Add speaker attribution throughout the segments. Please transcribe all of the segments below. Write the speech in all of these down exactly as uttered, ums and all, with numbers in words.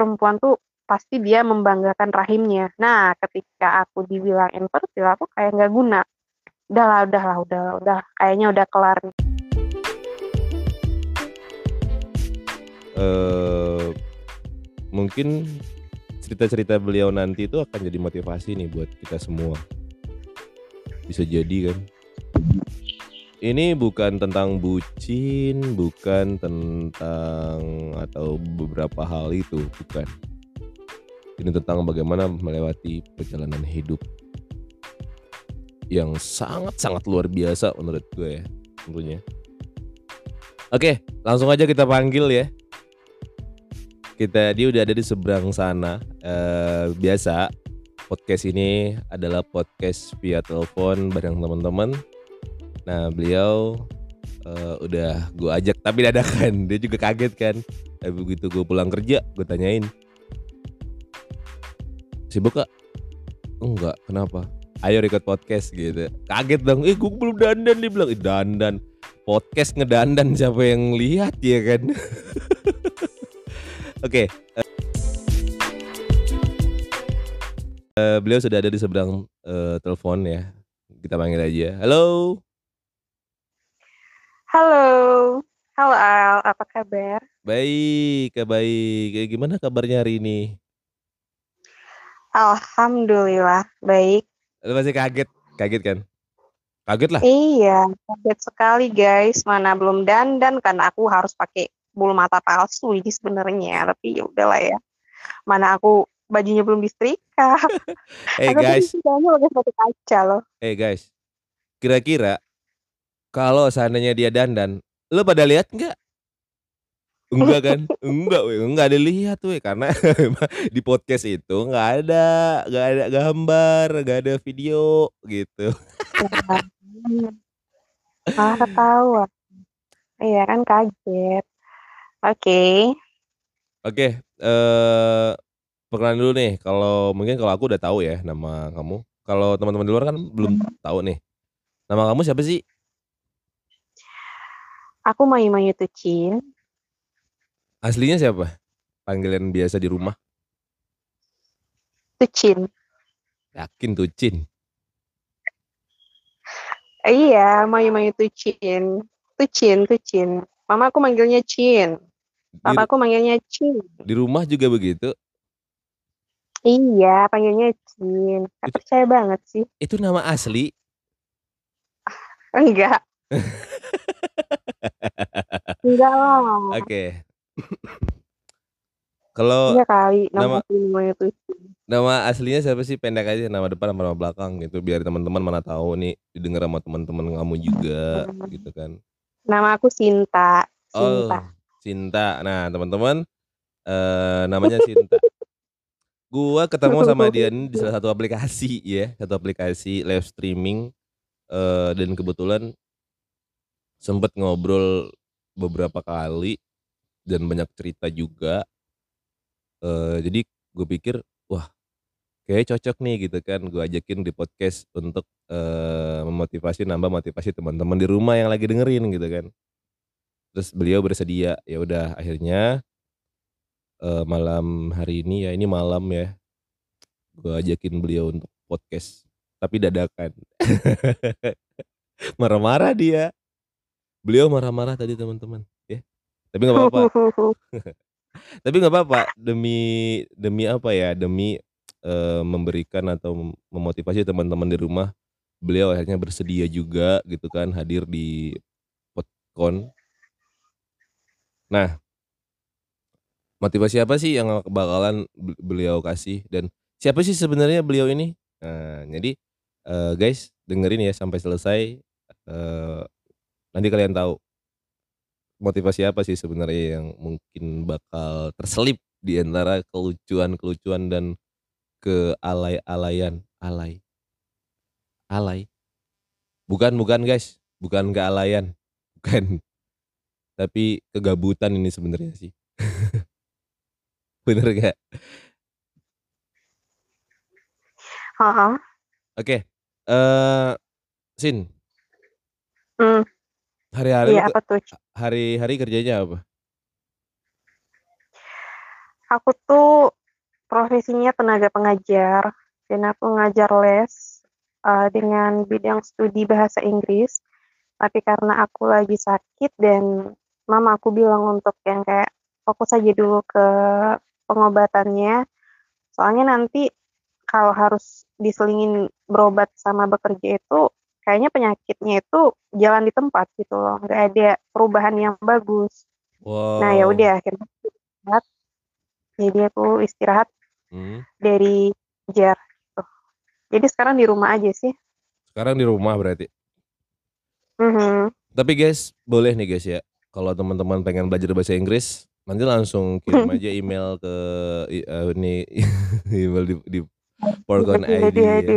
Speaker 1: perempuan tuh pasti dia membanggakan rahimnya. Nah, ketika aku dibilang infertil, aku kayak nggak guna. Udahlah, udahlah, udah, udah, kayaknya udah kelar.
Speaker 2: Uh, mungkin cerita-cerita beliau nanti itu akan jadi motivasi nih buat kita semua. Bisa jadi kan. Ini bukan tentang bucin, bukan tentang atau beberapa hal itu, bukan. Ini tentang bagaimana melewati perjalanan hidup yang sangat-sangat luar biasa menurut gue ya, tentunya. Oke, langsung aja kita panggil ya. Kita dia udah ada di seberang sana. Eh, biasa podcast ini adalah podcast via telepon bareng teman-teman. Nah, beliau uh, udah gue ajak tapi dadakan. Dia juga kaget kan. Tapi begitu gue pulang kerja, gue tanyain, sibuk gak? Enggak, kenapa? Ayo record podcast gitu. Kaget dong, eh gue belum dandan. Dia bilang, eh dandan. Podcast ngedandan siapa yang lihat ya kan. Oke. Okay. Uh, beliau sudah ada di seberang uh, telepon ya. Kita panggil aja. Halo.
Speaker 1: Halo, halo Al, apa kabar?
Speaker 2: Baik, baik. Gimana kabarnya hari ini?
Speaker 1: Alhamdulillah, baik.
Speaker 2: Lu masih kaget, kaget kan? Kaget lah.
Speaker 1: Iya, kaget sekali guys. Mana belum dandan kan aku harus pakai bulu mata palsu ini sebenarnya. Tapi ya udahlah ya. Mana aku bajunya belum disetrika.
Speaker 2: Hey guys.
Speaker 1: Aku lagi foto kaca loh.
Speaker 2: Hey guys. Kira-kira kalau seandainya dia dandan, lu pada lihat nggak? Enggak kan? Enggak, we. Enggak ada lihat weh, karena di podcast itu nggak ada, nggak ada gambar, nggak ada video gitu.
Speaker 1: Malah ketawa. Iya kan kaget. Oke. Okay.
Speaker 2: Oke, okay, eh perkenalan dulu nih. Kalau mungkin kalau aku udah tahu ya nama kamu. Kalau teman-teman di luar kan belum tahu nih. Nama kamu siapa sih?
Speaker 1: Aku Mayu-Mayu Tucin.
Speaker 2: Aslinya siapa? Panggilan biasa di rumah?
Speaker 1: Tucin.
Speaker 2: Yakin Tucin?
Speaker 1: Iya, Mayu-Mayu Tucin. Tucin, Tucin. Mama aku manggilnya Cin. Papa aku manggilnya Cin.
Speaker 2: Di rumah juga begitu?
Speaker 1: Iya, panggilnya Cin. Gak itu, percaya banget sih.
Speaker 2: Itu nama asli?
Speaker 1: Enggak. Enggak lah.
Speaker 2: Oke. Okay. Kalau
Speaker 1: iya kali,
Speaker 2: nama
Speaker 1: nama itu.
Speaker 2: Nama aslinya siapa sih? Pendek aja, nama depan sama nama belakang gitu, biar teman-teman mana tahu nih, didengar sama teman-teman kamu juga hmm. gitu kan.
Speaker 1: Nama aku Sinta. Sinta.
Speaker 2: Oh, Sinta. Nah, teman-teman eh, namanya Sinta. Gua ketemu sama dia ini di salah satu aplikasi ya, satu aplikasi live streaming eh, dan kebetulan sempet ngobrol beberapa kali dan banyak cerita juga. Uh, jadi gue pikir wah kayak cocok nih gitu kan, gue ajakin di podcast untuk uh, memotivasi, nambah motivasi teman-teman di rumah yang lagi dengerin gitu kan. Terus beliau bersedia, ya udah akhirnya uh, malam hari ini ya ini malam ya, gue ajakin beliau untuk podcast tapi dadakan. Marah-marah dia, beliau marah-marah tadi teman-teman ya, tapi nggak apa-apa. Tapi nggak apa-apa, demi demi apa ya, demi uh, memberikan atau memotivasi teman-teman di rumah, beliau akhirnya bersedia juga gitu kan hadir di Podcon. Nah, motivasi apa sih yang bakalan beliau kasih dan siapa sih sebenarnya beliau ini? Nah, jadi uh, guys dengerin ya sampai selesai, uh, nanti kalian tahu motivasi apa sih sebenarnya yang mungkin bakal terselip di antara kelucuan-kelucuan dan kealay-alayan, alay, alay, bukan bukan guys, bukan kealayan, bukan, tapi kegabutan ini sebenarnya sih, bener gak?
Speaker 1: Uh-huh.
Speaker 2: Oke, okay. uh, Sin,
Speaker 1: hmm.
Speaker 2: hari-hari
Speaker 1: iya, apa tuh?
Speaker 2: hari-hari kerjanya apa?
Speaker 1: Aku tuh profesinya tenaga pengajar dan aku ngajar les uh, dengan bidang studi bahasa Inggris. Tapi karena aku lagi sakit dan mama aku bilang untuk yang kayak fokus aja dulu ke pengobatannya. Soalnya nanti kalau harus diselingin berobat sama bekerja itu kayaknya penyakitnya itu jalan di tempat gitu loh, nggak ada perubahan yang bagus. Nah ya
Speaker 2: Wow.
Speaker 1: udah akhirnya istirahat. Jadi aku istirahat
Speaker 2: Hmm.
Speaker 1: dari kerja gitu. Jadi sekarang di rumah aja sih.
Speaker 2: Sekarang di rumah berarti.
Speaker 1: Mhm.
Speaker 2: Tapi guys, boleh nih guys ya. Kalau teman-teman pengen belajar bahasa Inggris, nanti langsung kirim aja email ke i- eh, ini email di, di Porkon
Speaker 1: Aduh,
Speaker 2: I D
Speaker 1: aduh,
Speaker 2: ya.
Speaker 1: aduh.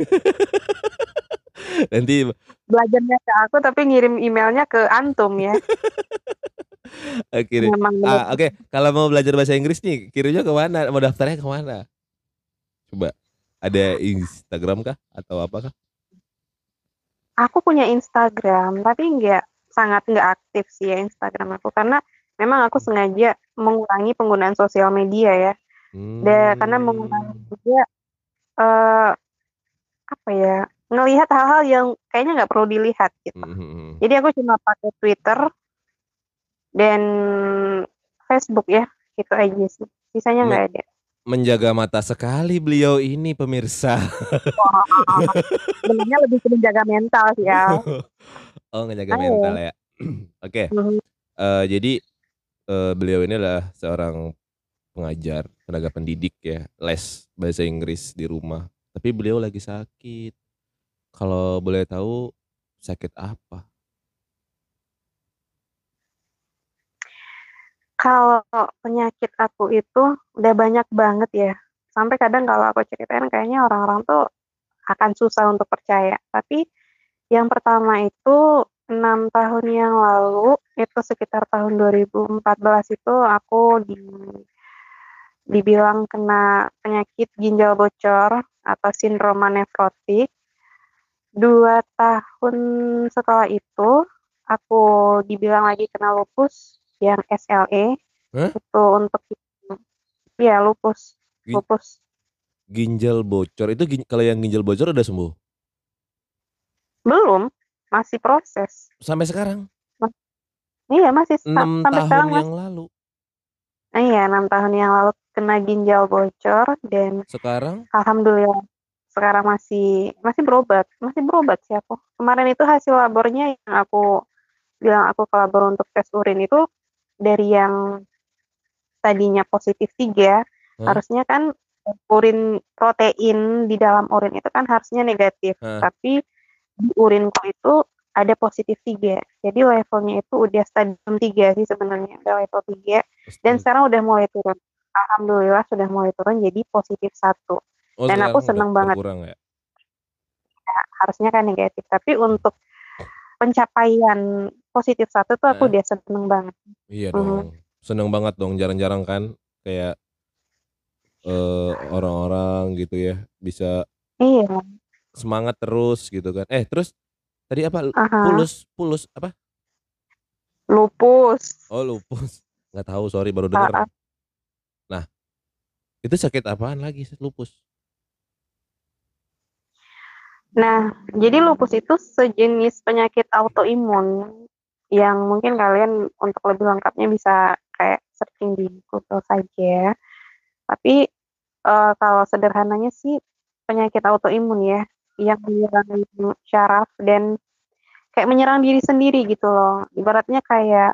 Speaker 2: Nanti
Speaker 1: Belajarnya ke aku tapi ngirim emailnya ke antum ya.
Speaker 2: akhirnya
Speaker 1: Memang benar.
Speaker 2: ah oke, kalau mau belajar bahasa Inggris nih, kirimnya ke mana? Mau daftarnya ke mana? Coba. Ada Instagram kah atau apa kah?
Speaker 1: Aku punya Instagram, tapi nggak sangat nggak aktif sih ya Instagram aku karena memang aku sengaja mengurangi penggunaan sosial media ya. Dan karena mengurangi
Speaker 2: Hmm.
Speaker 1: juga eh, apa ya ngelihat hal-hal yang kayaknya nggak perlu dilihat gitu.
Speaker 2: Mhm.
Speaker 1: Jadi aku cuma pakai Twitter dan Facebook ya, gitu aja sih. Sisanya nggak
Speaker 2: Me-
Speaker 1: ada.
Speaker 2: menjaga mata sekali beliau ini pemirsa.
Speaker 1: Wah, sebenarnya lebih ke menjaga mental sih ya.
Speaker 2: Oh, ngejaga mental
Speaker 1: Ayo.
Speaker 2: ya. Oke.
Speaker 1: Mhm.
Speaker 2: Eh, jadi eh, beliau ini adalah seorang pengajar, tenaga pendidik ya, les bahasa Inggris di rumah. Tapi beliau lagi sakit. Kalau boleh tahu sakit apa?
Speaker 1: Kalau penyakit aku itu udah banyak banget ya. Sampai kadang kalau aku ceritain kayaknya orang-orang tuh akan susah untuk percaya. Tapi yang pertama itu enam tahun yang lalu, itu sekitar tahun dua ribu empat belas itu aku di, dibilang kena penyakit ginjal bocor atau sindroma nefrotik. Dua tahun setelah itu, aku dibilang lagi kena lupus yang S L E.
Speaker 2: Hah?
Speaker 1: Itu untuk ya lupus,
Speaker 2: Gi-
Speaker 1: lupus.
Speaker 2: Ginjal bocor itu gin- kalau yang ginjal bocor udah sembuh
Speaker 1: Belum, masih proses.
Speaker 2: sampai sekarang
Speaker 1: Mas- Iya, masih
Speaker 2: enam
Speaker 1: sa- sampai
Speaker 2: tahun
Speaker 1: sekarang
Speaker 2: yang
Speaker 1: masih.
Speaker 2: lalu.
Speaker 1: Iya, enam tahun yang lalu kena ginjal bocor dan
Speaker 2: Sekarang
Speaker 1: alhamdulillah sekarang masih masih berobat, masih berobat sih aku. Kemarin itu hasil labornya yang aku bilang aku ke labor untuk tes urin itu dari yang tadinya positif tiga,
Speaker 2: Hah?
Speaker 1: harusnya kan urin protein di dalam urin itu kan harusnya negatif,
Speaker 2: Hah?
Speaker 1: tapi di urinku itu ada positif tiga. Jadi levelnya itu udah stadium tiga sih sebenarnya, udah level tiga dan
Speaker 2: Astaga.
Speaker 1: sekarang udah mulai turun. Alhamdulillah sudah mulai turun jadi positif satu.
Speaker 2: Oh,
Speaker 1: Dan aku
Speaker 2: sekarang udah
Speaker 1: seneng banget,
Speaker 2: berkurang ya.
Speaker 1: harusnya kan negatif, tapi untuk pencapaian positif satu tuh aku
Speaker 2: Hah?
Speaker 1: udah seneng banget.
Speaker 2: Iya dong,
Speaker 1: Mhm.
Speaker 2: seneng banget dong, jarang-jarang kan kayak eh, orang-orang gitu ya bisa
Speaker 1: Iya,
Speaker 2: semangat terus gitu kan. Eh, terus tadi apa?
Speaker 1: aha,
Speaker 2: Pulus, pulus apa?
Speaker 1: lupus.
Speaker 2: Oh, lupus. Nggak tahu, sorry baru
Speaker 1: Ah,
Speaker 2: denger.
Speaker 1: ah.
Speaker 2: Nah, itu sakit apaan lagi lupus?
Speaker 1: Nah, jadi lupus itu sejenis penyakit autoimun yang mungkin kalian untuk lebih lengkapnya bisa kayak searching di Google saja. Tapi eh, kalau sederhananya sih penyakit autoimun ya, yang menyerang syaraf dan kayak menyerang diri sendiri gitu loh. Ibaratnya kayak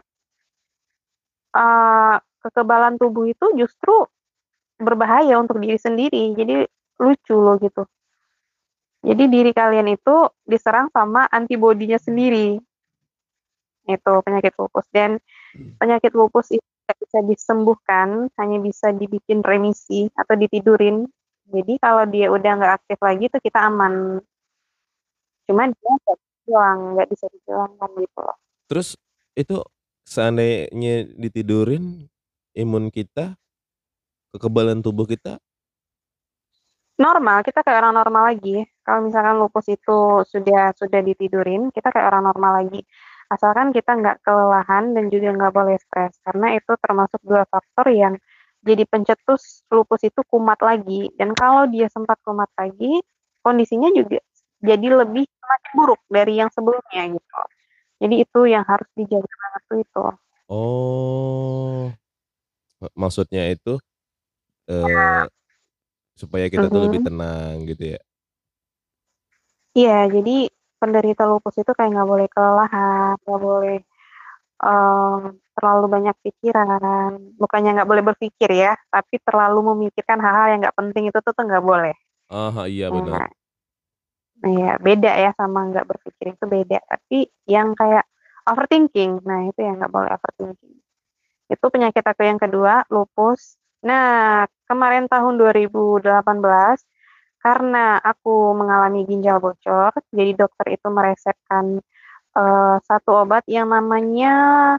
Speaker 1: eh, kekebalan tubuh itu justru berbahaya untuk diri sendiri. Jadi lucu loh gitu. Jadi diri kalian itu diserang sama antibodinya sendiri. Itu penyakit lupus. Dan penyakit lupus itu tidak bisa disembuhkan, hanya bisa dibikin remisi atau ditidurin. Jadi kalau dia udah nggak aktif lagi tuh kita aman. Cuman dia nggak hilang, nggak bisa dihilangkan gitu loh.
Speaker 2: Terus itu seandainya ditidurin imun kita, kekebalan tubuh kita,
Speaker 1: Normal, kita kayak orang normal lagi. Kalau misalkan lupus itu sudah sudah ditidurin, kita kayak orang normal lagi. Asalkan kita nggak kelelahan dan juga nggak boleh stres, karena itu termasuk dua faktor yang jadi pencetus lupus itu kumat lagi, dan kalau dia sempat kumat lagi, kondisinya juga jadi lebih semakin buruk dari yang sebelumnya gitu. Jadi itu yang harus dijaga banget tuh itu.
Speaker 2: Oh, maksudnya itu eh,
Speaker 1: Ya.
Speaker 2: supaya kita tuh lebih
Speaker 1: Mhm.
Speaker 2: tenang gitu ya.
Speaker 1: Iya, jadi penderita lupus itu kayak nggak boleh kelelahan, nggak boleh eee, terlalu banyak pikiran. Bukannya nggak boleh berpikir ya, tapi terlalu memikirkan hal-hal yang nggak penting itu tuh tuh nggak boleh.
Speaker 2: Ah, iya benar.
Speaker 1: Nah, iya beda ya sama nggak berpikir itu beda. Tapi yang kayak overthinking, nah itu yang nggak boleh overthinking. Itu penyakit aku yang kedua, lupus. Nah, kemarin tahun dua ribu delapan belas karena aku mengalami ginjal bocor, jadi dokter itu meresepkan, eee, satu obat yang namanya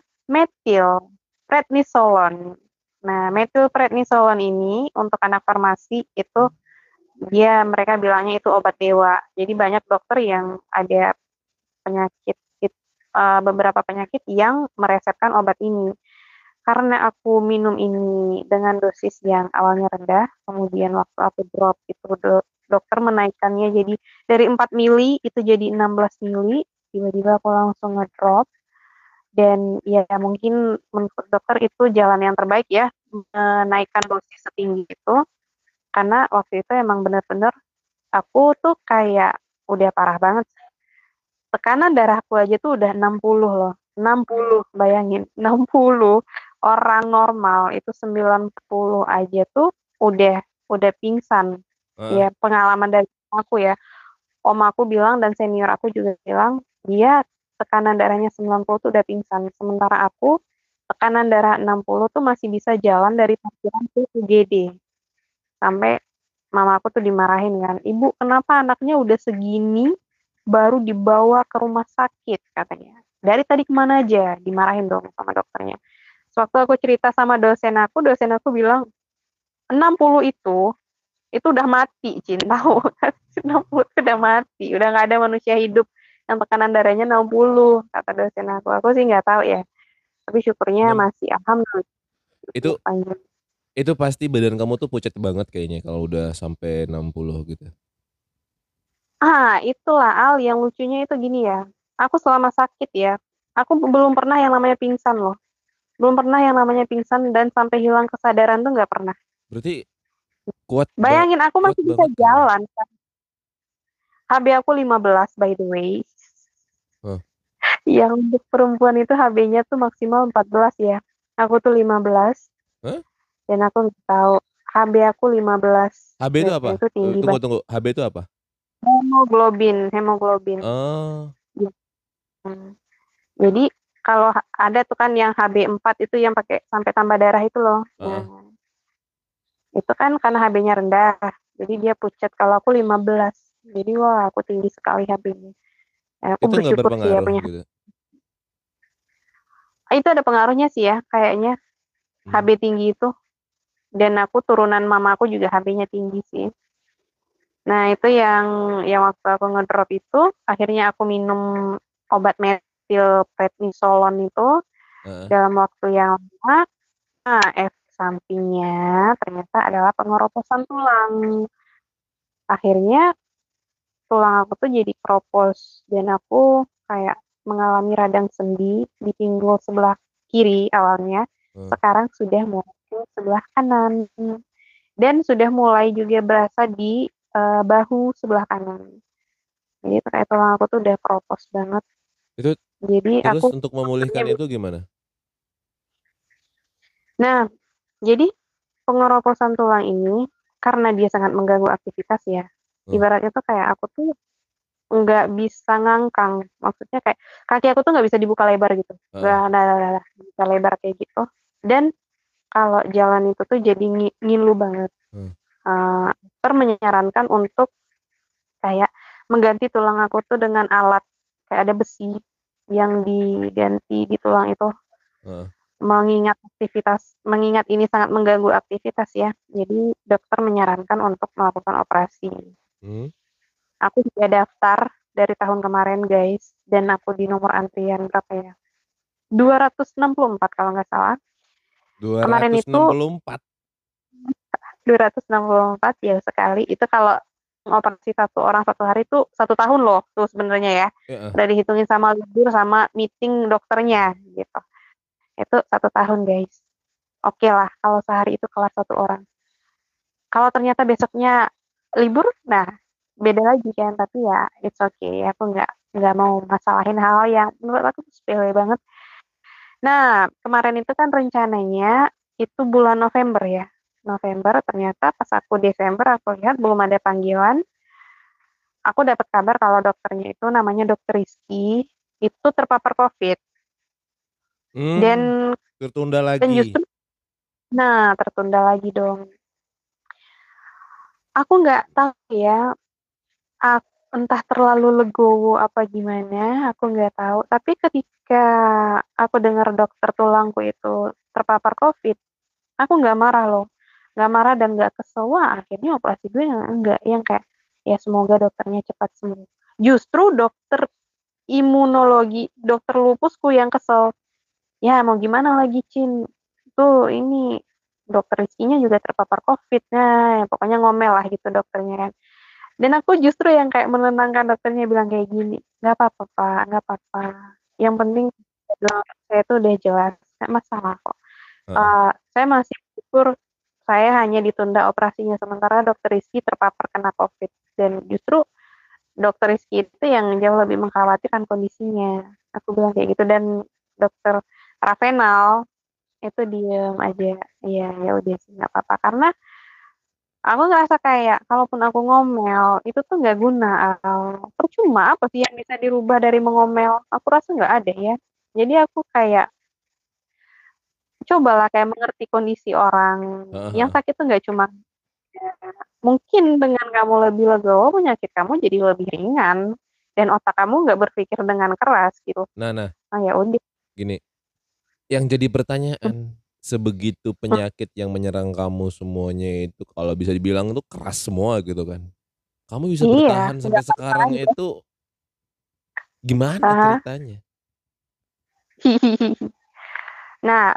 Speaker 1: methylprednisolone. Nah, methylprednisolone ini untuk anak farmasi itu dia mereka bilangnya itu obat dewa. Jadi banyak dokter yang ada penyakit it eee, beberapa penyakit yang meresepkan obat ini. Karena aku minum ini dengan dosis yang awalnya rendah, kemudian waktu aku drop itu do dokter menaikkannya jadi dari empat mili itu jadi enam belas mili, tiba-tiba aku langsung ngedrop dan ya mungkin menurut dokter itu jalan yang terbaik ya, menaikkan dosis setinggi itu, karena waktu itu emang bener-bener aku tuh kayak udah parah banget sih. Tekanan darahku aja tuh udah enam puluh loh, enam puluh bayangin, enam puluh. Orang normal itu sembilan puluh aja tuh udah udah pingsan.
Speaker 2: Heeh.
Speaker 1: Ya pengalaman dari aku ya, om aku bilang dan senior aku juga bilang, dia tekanan darahnya sembilan puluh tuh udah pingsan, sementara aku tekanan darah enam puluh tuh masih bisa jalan dari parkiran ke U G D. Sampai mama aku tuh dimarahin kan, "Ibu kenapa anaknya udah segini, baru dibawa ke rumah sakit?" Katanya. "Dari tadi kemana aja?" Dimarahin dong sama dokternya. Sewaktu aku cerita sama dosen aku, dosen aku bilang, enam puluh itu, itu udah mati Cin, tahu kan? enam puluh itu udah mati, udah nggak ada manusia hidup yang tekanan darahnya enam puluh, kata dosen aku. Aku sih nggak tahu ya, tapi syukurnya
Speaker 2: enam
Speaker 1: masih alhamdulillah
Speaker 2: itu
Speaker 1: panjang.
Speaker 2: itu pasti badan kamu tuh pucat banget kayaknya kalau udah sampai enam puluh gitu.
Speaker 1: Ah, itulah Al, yang lucunya itu gini ya, aku selama sakit ya, aku belum pernah yang namanya pingsan loh. Belum pernah yang namanya pingsan dan sampai hilang kesadaran tuh nggak pernah.
Speaker 2: Berarti kuat ba
Speaker 1: Bayangin aku
Speaker 2: kuat
Speaker 1: masih bisa
Speaker 2: banget kamu.
Speaker 1: jalan kan. H B aku lima belas by the way.
Speaker 2: Hah.
Speaker 1: Yang untuk perempuan itu H B-nya tuh maksimal empat belas ya. Aku tuh lima belas
Speaker 2: Hah?
Speaker 1: dan aku nggak tahu. H B aku lima belas
Speaker 2: H B itu
Speaker 1: dan
Speaker 2: apa?
Speaker 1: itu
Speaker 2: Eh,
Speaker 1: tinggi
Speaker 2: Tunggu
Speaker 1: banget.
Speaker 2: tunggu. H B itu apa?
Speaker 1: Hemoglobin, hemoglobin.
Speaker 2: Oh,
Speaker 1: Iya. Hmm. Jadi kalau ha- ada tuh kan yang H B empat itu yang pakai sampai tambah darah itu loh. Nah,
Speaker 2: heeh.
Speaker 1: itu kan karena H B-nya rendah. Jadi dia pucat. Kalau aku lima belas. Jadi wah aku tinggi sekali H B-nya. Ya, aku
Speaker 2: Itu nggak
Speaker 1: bersyukur sih ya
Speaker 2: berpengaruh
Speaker 1: punya.
Speaker 2: gitu.
Speaker 1: Ah, itu ada pengaruhnya sih ya kayaknya
Speaker 2: Hmm.
Speaker 1: H B tinggi itu. Dan aku turunan mama aku juga H B-nya tinggi sih. Nah itu yang yang waktu aku ngedrop itu akhirnya aku minum obat methylprednisolone itu
Speaker 2: Heeh.
Speaker 1: dalam waktu yang lama. Nah, efek sampingnya ternyata adalah pengeroposan tulang. Akhirnya tulang aku tuh jadi keropos dan aku kayak mengalami radang sendi di pinggul sebelah kiri awalnya.
Speaker 2: Heeh.
Speaker 1: Sekarang sudah mulai ke sebelah kanan dan sudah mulai juga berasa di eh, bahu sebelah kanan. Jadi kayak tulang aku tuh udah keropos banget.
Speaker 2: Itu
Speaker 1: Jadi
Speaker 2: terus
Speaker 1: aku
Speaker 2: untuk memulihkan itu gimana?
Speaker 1: nah, jadi pengeroposan tulang ini karena dia sangat mengganggu aktivitas ya.
Speaker 2: Heeh.
Speaker 1: Ibaratnya tuh kayak aku tuh nggak bisa ngangkang, maksudnya kayak kaki aku tuh nggak bisa dibuka lebar gitu, nggak
Speaker 2: Heeh.
Speaker 1: ada nggak bisa lebar kayak gitu. Dan kalau jalan itu tuh jadi ngi ngilu banget.
Speaker 2: Heeh.
Speaker 1: Eee, dokter menyarankan untuk kayak mengganti tulang aku tuh dengan alat, kayak ada besi yang diganti di tulang itu,
Speaker 2: Heeh.
Speaker 1: mengingat aktivitas mengingat ini sangat mengganggu aktivitas ya, jadi dokter menyarankan untuk melakukan operasi.
Speaker 2: Hmm.
Speaker 1: Aku sudah daftar dari tahun kemarin guys, dan aku di nomor antrian berapa ya, dua ratus enam puluh empat kalau nggak salah.
Speaker 2: dua
Speaker 1: Kemarin
Speaker 2: ratus enam
Speaker 1: itu
Speaker 2: puluh empat.
Speaker 1: dua ratus enam puluh empat ya sekali, itu kalau operasi satu orang satu hari tuh satu tahun loh tuh sebenarnya ya.
Speaker 2: Heeh.
Speaker 1: Udah dihitungin sama libur sama meeting dokternya gitu. Itu satu tahun guys. Oke lah kalau sehari itu kelar satu orang. Kalau ternyata besoknya libur, nah beda lagi kan, tapi ya it's okay, aku nggak nggak mau masalahin hal yang menurut aku tuh sepele banget. Nah, kemarin itu kan rencananya itu bulan November ya. November ternyata pas aku Desember aku lihat belum ada panggilan. Aku dapat kabar kalau dokternya itu namanya Dokter Rizky, itu terpapar Covid. Dan
Speaker 2: Mmm, tertunda
Speaker 1: dan
Speaker 2: lagi.
Speaker 1: justru nah tertunda lagi dong. Aku nggak tahu ya, ak entah terlalu legowo apa gimana, aku nggak tahu. Tapi ketika aku dengar dokter tulangku itu terpapar Covid, aku nggak marah loh. Nggak marah dan nggak kesel, wah akhirnya operasi gue enggak, yang kayak, ya semoga dokternya cepat sembuh. Justru dokter imunologi, dokter lupusku yang kesel. Ya mau gimana lagi Cin, tuh ini dokter Rizkynya juga terpapar Covid. Nah, pokoknya ngomel lah gitu dokternya kan. Dan aku justru yang kayak menenangkan dokternya bilang kayak gini, "Nggak apa-apa Pak, nggak apa-apa. Yang penting saya tuh udah jelas, nggak masalah kok.
Speaker 2: Heeh.
Speaker 1: Eee, saya masih bersyukur saya hanya ditunda operasinya, sementara dokter Rizky terpapar kena Covid." Dan justru dokter Rizky itu yang jauh lebih mengkhawatirkan kondisinya. Aku bilang kayak gitu dan dokter Ravenal itu diem aja, "Iya, ya udah sih nggak apa-apa." Karena aku ngerasa kayak kalaupun aku ngomel, itu tuh nggak guna, atau percuma, apa sih yang bisa dirubah dari mengomel? Aku rasa nggak ada ya. Jadi aku kayak cobalah kayak mengerti kondisi orang.
Speaker 2: Heeh
Speaker 1: Yang
Speaker 2: heeh.
Speaker 1: sakit tuh nggak cuma ya, mungkin dengan kamu lebih legowo, penyakit kamu jadi lebih ringan dan otak kamu nggak berpikir dengan keras gitu.
Speaker 2: Nah nah,
Speaker 1: Oh ya udah.
Speaker 2: gini, yang jadi
Speaker 1: Mhm
Speaker 2: pertanyaan, sebegitu
Speaker 1: mhm.
Speaker 2: penyakit yang menyerang kamu semuanya itu kalau bisa dibilang tuh keras semua gitu kan. Kamu bisa
Speaker 1: Iya,
Speaker 2: bertahan sampai
Speaker 1: nggak apa-apa
Speaker 2: sekarang
Speaker 1: aja.
Speaker 2: itu gimana
Speaker 1: Ah
Speaker 2: ceritanya?
Speaker 1: Nah,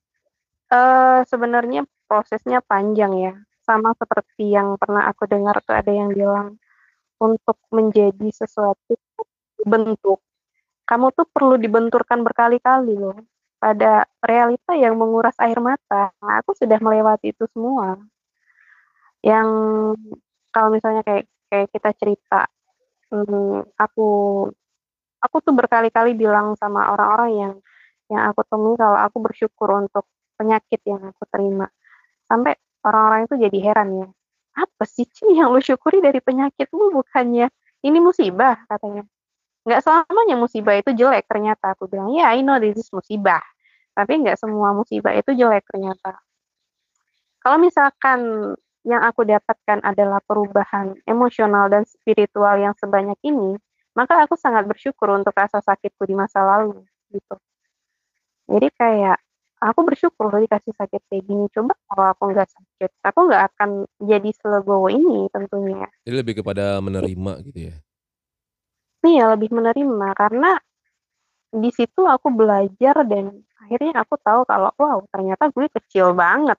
Speaker 1: eee, sebenarnya prosesnya panjang ya, sama seperti yang pernah aku dengar tuh ada yang bilang, untuk menjadi sesuatu bentuk, kamu tuh perlu dibenturkan berkali-kali loh, pada realita yang menguras air mata. Nah, aku sudah melewati itu semua. Yang kalau misalnya kayak kayak kita cerita, mmm, aku aku tuh berkali-kali bilang sama orang-orang yang yang aku temui kalau aku bersyukur untuk penyakit yang aku terima. Sampai orang-orang itu jadi heran ya, "Apa sih Ci yang lu syukuri dari penyakitmu, bukannya ini musibah?" Katanya. "Nggak selamanya musibah itu jelek ternyata." Aku bilang, "Yeah, I know this is musibah, tapi nggak semua musibah itu jelek ternyata." Kalau misalkan yang aku dapatkan adalah perubahan emosional dan spiritual yang sebanyak ini, maka aku sangat bersyukur untuk rasa sakitku di masa lalu, gitu. Jadi kayak, aku bersyukur loh dikasih sakit kayak gini, coba kalau aku nggak sakit, aku nggak akan jadi selegowo ini tentunya.
Speaker 2: Jadi lebih kepada
Speaker 1: I
Speaker 2: menerima gitu ya?
Speaker 1: iya, lebih menerima karena di situ aku belajar dan akhirnya aku tahu kalau, wow ternyata gue kecil banget.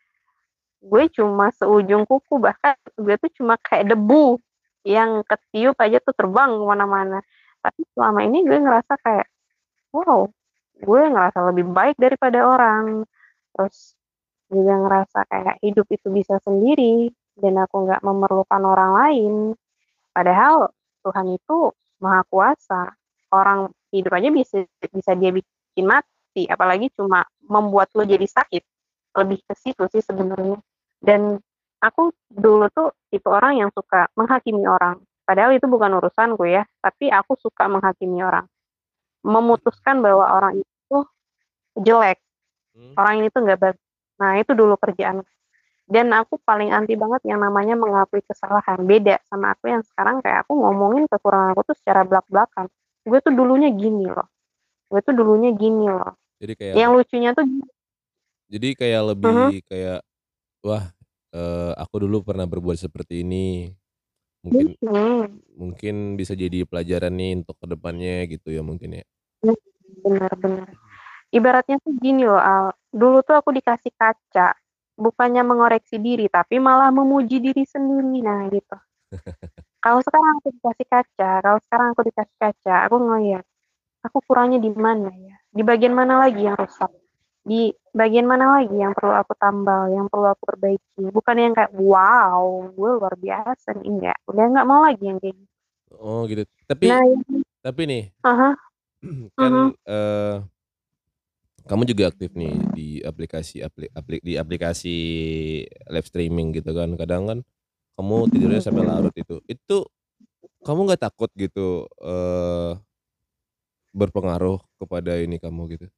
Speaker 1: Gue cuma seujung kuku, bahkan gue tuh cuma kayak debu yang ketiup aja tuh terbang ke mana-mana. Tapi selama ini gue ngerasa kayak, wow, gue ngerasa lebih baik daripada orang. Terus juga ngerasa kayak hidup itu bisa sendiri dan aku nggak memerlukan orang lain. Padahal Tuhan itu maha kuasa. Orang hidup aja bisa bisa dia bikin mati, apalagi cuma membuat lo jadi sakit. Lebih ke situ sih sebenarnya. Dan aku dulu tuh tipe orang yang suka menghakimi orang. Padahal itu bukan urusanku ya, tapi aku suka menghakimi orang. Memutuskan bahwa orang itu jelek,
Speaker 2: Mmm.
Speaker 1: orang ini tuh nggak bagus. Nah, itu dulu kerjaan. Dan aku paling anti banget yang namanya mengakui kesalahan. Beda sama aku yang sekarang kayak aku ngomongin kekurangan aku tuh secara belak-belakan. Gue tuh dulunya gini loh, gue tuh dulunya gini loh.
Speaker 2: Jadi kayak
Speaker 1: Yang lucunya tuh
Speaker 2: jadi kayak
Speaker 1: mhm,
Speaker 2: lebih kayak, wah, eee, aku dulu pernah berbuat seperti ini, mungkin
Speaker 1: mhm,
Speaker 2: mungkin bisa jadi pelajaran nih untuk ke depannya gitu ya mungkin ya?
Speaker 1: mhm, bener bener. Ibaratnya tuh gini loh Al, dulu tuh aku dikasih kaca, bukannya mengoreksi diri, tapi malah memuji diri sendiri, nah gitu. Kalau sekarang aku dikasih kaca kalau sekarang aku dikasih kaca, aku ngelihat, aku kurangnya di mana ya? Di bagian mana lagi yang rusak? Di bagian mana lagi yang perlu aku tambal, yang perlu aku perbaiki? Bukan yang kayak, "Wow, gue luar biasa nih," enggak, udah nggak mau lagi yang kayak gitu.
Speaker 2: Oh gitu.
Speaker 1: Nah
Speaker 2: Tapi
Speaker 1: ini
Speaker 2: tapi nih,
Speaker 1: ah hah,
Speaker 2: kan,
Speaker 1: mhm.
Speaker 2: eee, kamu juga aktif nih di aplikasi apli apli di aplikasi live streaming gitu kan. Kadang kan kamu tidurnya sampai larut itu. Itu kamu nggak takut gitu, eee, berpengaruh kepada ini kamu gitu?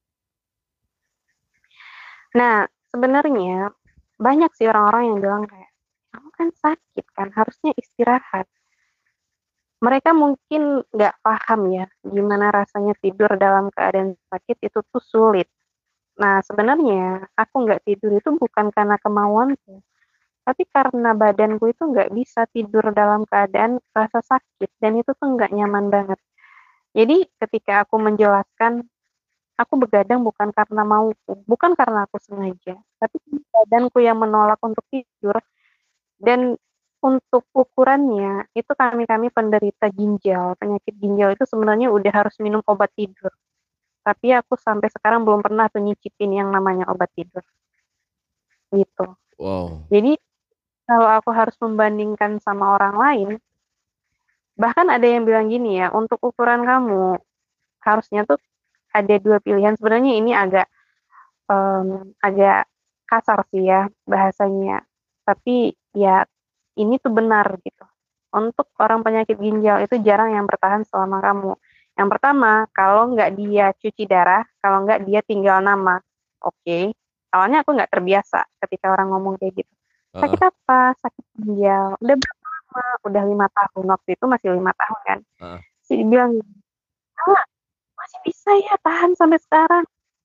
Speaker 1: Nah, sebenarnya banyak sih orang-orang yang bilang kayak, "Kamu kan sakit kan, harusnya istirahat." Mereka mungkin nggak paham ya, gimana rasanya tidur dalam keadaan sakit itu tuh sulit. Nah, sebenarnya aku nggak tidur itu bukan karena kemauanku, tapi karena badanku itu nggak bisa tidur dalam keadaan rasa sakit dan itu tuh nggak nyaman banget. Jadi ketika aku menjelaskan, aku begadang bukan karena mauku, bukan karena aku sengaja, tapi badanku yang menolak untuk tidur dan untuk ukurannya, itu kami-kami penderita ginjal, penyakit ginjal itu sebenarnya udah harus minum obat tidur. Tapi aku sampai sekarang belum pernah tuh nyicipin yang namanya obat tidur, gitu.
Speaker 2: Wow.
Speaker 1: Jadi, kalau aku harus membandingkan sama orang lain, bahkan ada yang bilang gini ya, "Untuk ukuran kamu, harusnya tuh ada dua pilihan." Sebenarnya ini agak, mmm, agak kasar sih ya bahasanya, tapi ya ini tuh benar gitu. Untuk orang penyakit ginjal itu jarang yang bertahan selama kamu. Yang pertama, kalau nggak dia cuci darah, kalau nggak dia tinggal nama. Oke, awalnya aku nggak terbiasa ketika orang ngomong kayak gitu.
Speaker 2: Heeh
Speaker 1: "Sakit apa?" "Sakit ginjal." "Udah berapa lama?" "Udah lima tahun." Waktu itu masih lima tahun kan.
Speaker 2: heeh.
Speaker 1: Terus dia bilang, "Kak, masih bisa ya tahan sampai sekarang?"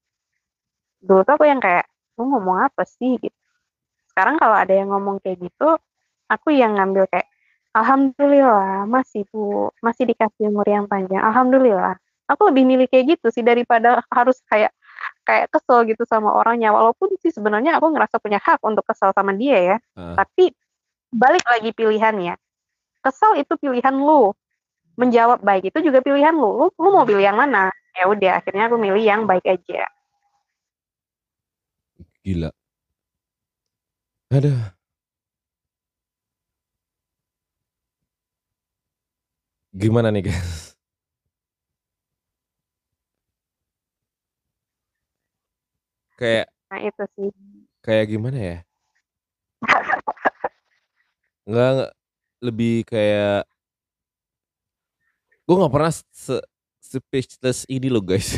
Speaker 1: Dulu tuh aku yang kayak, "Lu ngomong apa sih?" Gitu. Sekarang kalau ada yang ngomong kayak gitu, aku yang ngambil kayak, "Alhamdulillah masih Bu, masih dikasih umur yang panjang, alhamdulillah." Aku lebih milih kayak gitu sih daripada harus kayak kayak kesel gitu sama orangnya, walaupun sih sebenarnya aku ngerasa punya hak untuk kesel sama dia ya,
Speaker 2: Heeh.
Speaker 1: tapi balik lagi pilihannya, kesel itu pilihan lu, menjawab baik itu juga pilihan lu, lu lu mau pilih yang mana? Ya udah akhirnya aku milih yang baik aja.
Speaker 2: Gila. Aduh, gimana nih, guys? Kayak
Speaker 1: Nah itu sih.
Speaker 2: kayak gimana ya? Enggak enggak, lebih kayak gue nggak pernah se speechless ini loh, guys.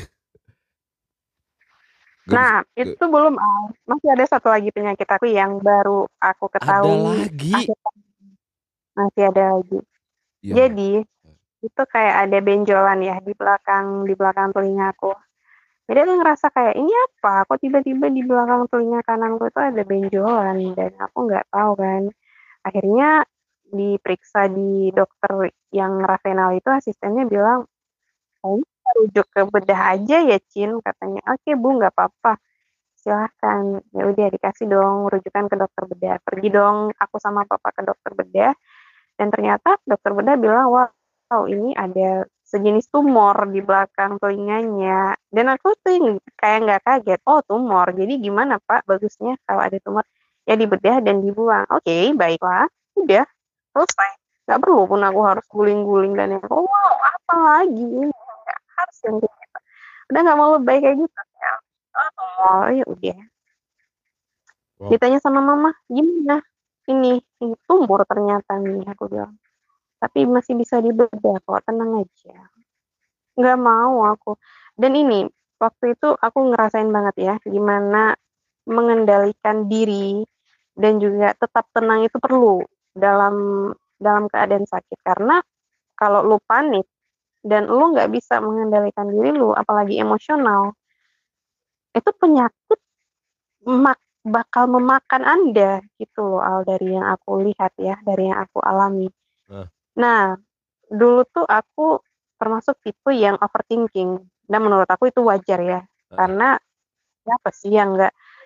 Speaker 2: Gak bisa
Speaker 1: Nah,
Speaker 2: ge
Speaker 1: itu belum, ah, masih ada satu lagi penyakit aku yang baru aku
Speaker 2: ada
Speaker 1: ketahui
Speaker 2: lagi?
Speaker 1: akhir masih ada lagi.
Speaker 2: Ya ampun.
Speaker 1: Jadi, itu kayak ada benjolan ya di belakang di belakang telingaku. Jadi aku ngerasa kayak, "Ini apa? Kok tiba-tiba di belakang telinga kananku itu ada benjolan?" Dan aku nggak tahu kan. Akhirnya diperiksa di dokter yang ravenel itu asistennya bilang, "Kayaknya kita rujuk ke bedah aja ya, Cin," katanya. "Oke Bu, nggak apa-apa, silahkan." Ya udah dikasih dong rujukan ke dokter bedah. Pergi dong aku sama papa ke dokter bedah, dan ternyata dokter bedah bilang, "Wow, ini ada sejenis tumor di belakang telinganya." Dan aku tuh yang kayak nggak kaget, "Oh tumor, jadi gimana Pak bagusnya kalau ada tumor?" "Ya dibedah dan dibuang." "Oke, baiklah." Udah, selesai. Nggak perlu pun aku harus guling-guling dan yang, "Oh wow, apa lagi ini?" Nggak harus yang kayak gitu. Udah nggak mau lebay kayak gitu ya. "Oh tumor." Ya udah.
Speaker 2: Wow.
Speaker 1: Ditanya sama mama, "Gimana? Ini, ini tumor ternyata nih," aku bilang. "Tapi masih bisa dibedah kok, tenang aja." Nggak mau aku. Dan ini, waktu itu aku ngerasain banget ya, gimana mengendalikan diri dan juga tetap tenang itu perlu dalam dalam keadaan sakit. Karena kalau lu panik dan lu nggak bisa mengendalikan diri lu, apalagi emosional, itu penyakit mak bakal memakan Anda gitu loh, Al, dari yang aku lihat ya, dari yang aku alami.
Speaker 2: Heeh
Speaker 1: Nah, dulu tuh aku termasuk tipe yang overthinking dan menurut aku itu wajar ya,
Speaker 2: heeh.
Speaker 1: karena siapa sih yang nggak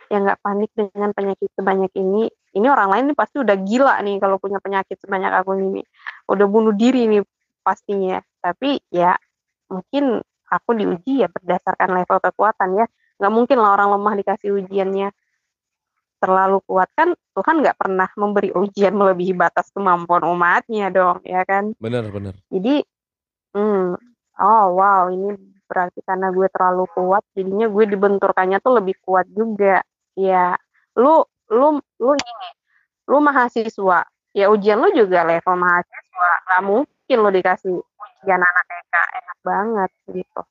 Speaker 1: yang nggak panik dengan penyakit sebanyak ini. Ini orang lain nih pasti udah gila nih kalau punya penyakit sebanyak aku ini. Udah bunuh diri nih pastinya. Tapi ya mungkin aku diuji ya berdasarkan level kekuatan ya. Nggak mungkin lah orang lemah dikasih ujiannya terlalu kuat, kan Tuhan nggak pernah memberi ujian melebihi batas kemampuan umatnya dong, ya kan?
Speaker 2: Bener bener.
Speaker 1: Jadi, hmm, oh wow, ini berarti karena gue terlalu kuat, jadinya gue dibenturkannya tuh lebih kuat juga. Ya, lu lu lu ini, lu mahasiswa, ya ujian lu juga level mahasiswa, nggak mungkin lu dikasih ujian anak T K, enak banget gitu.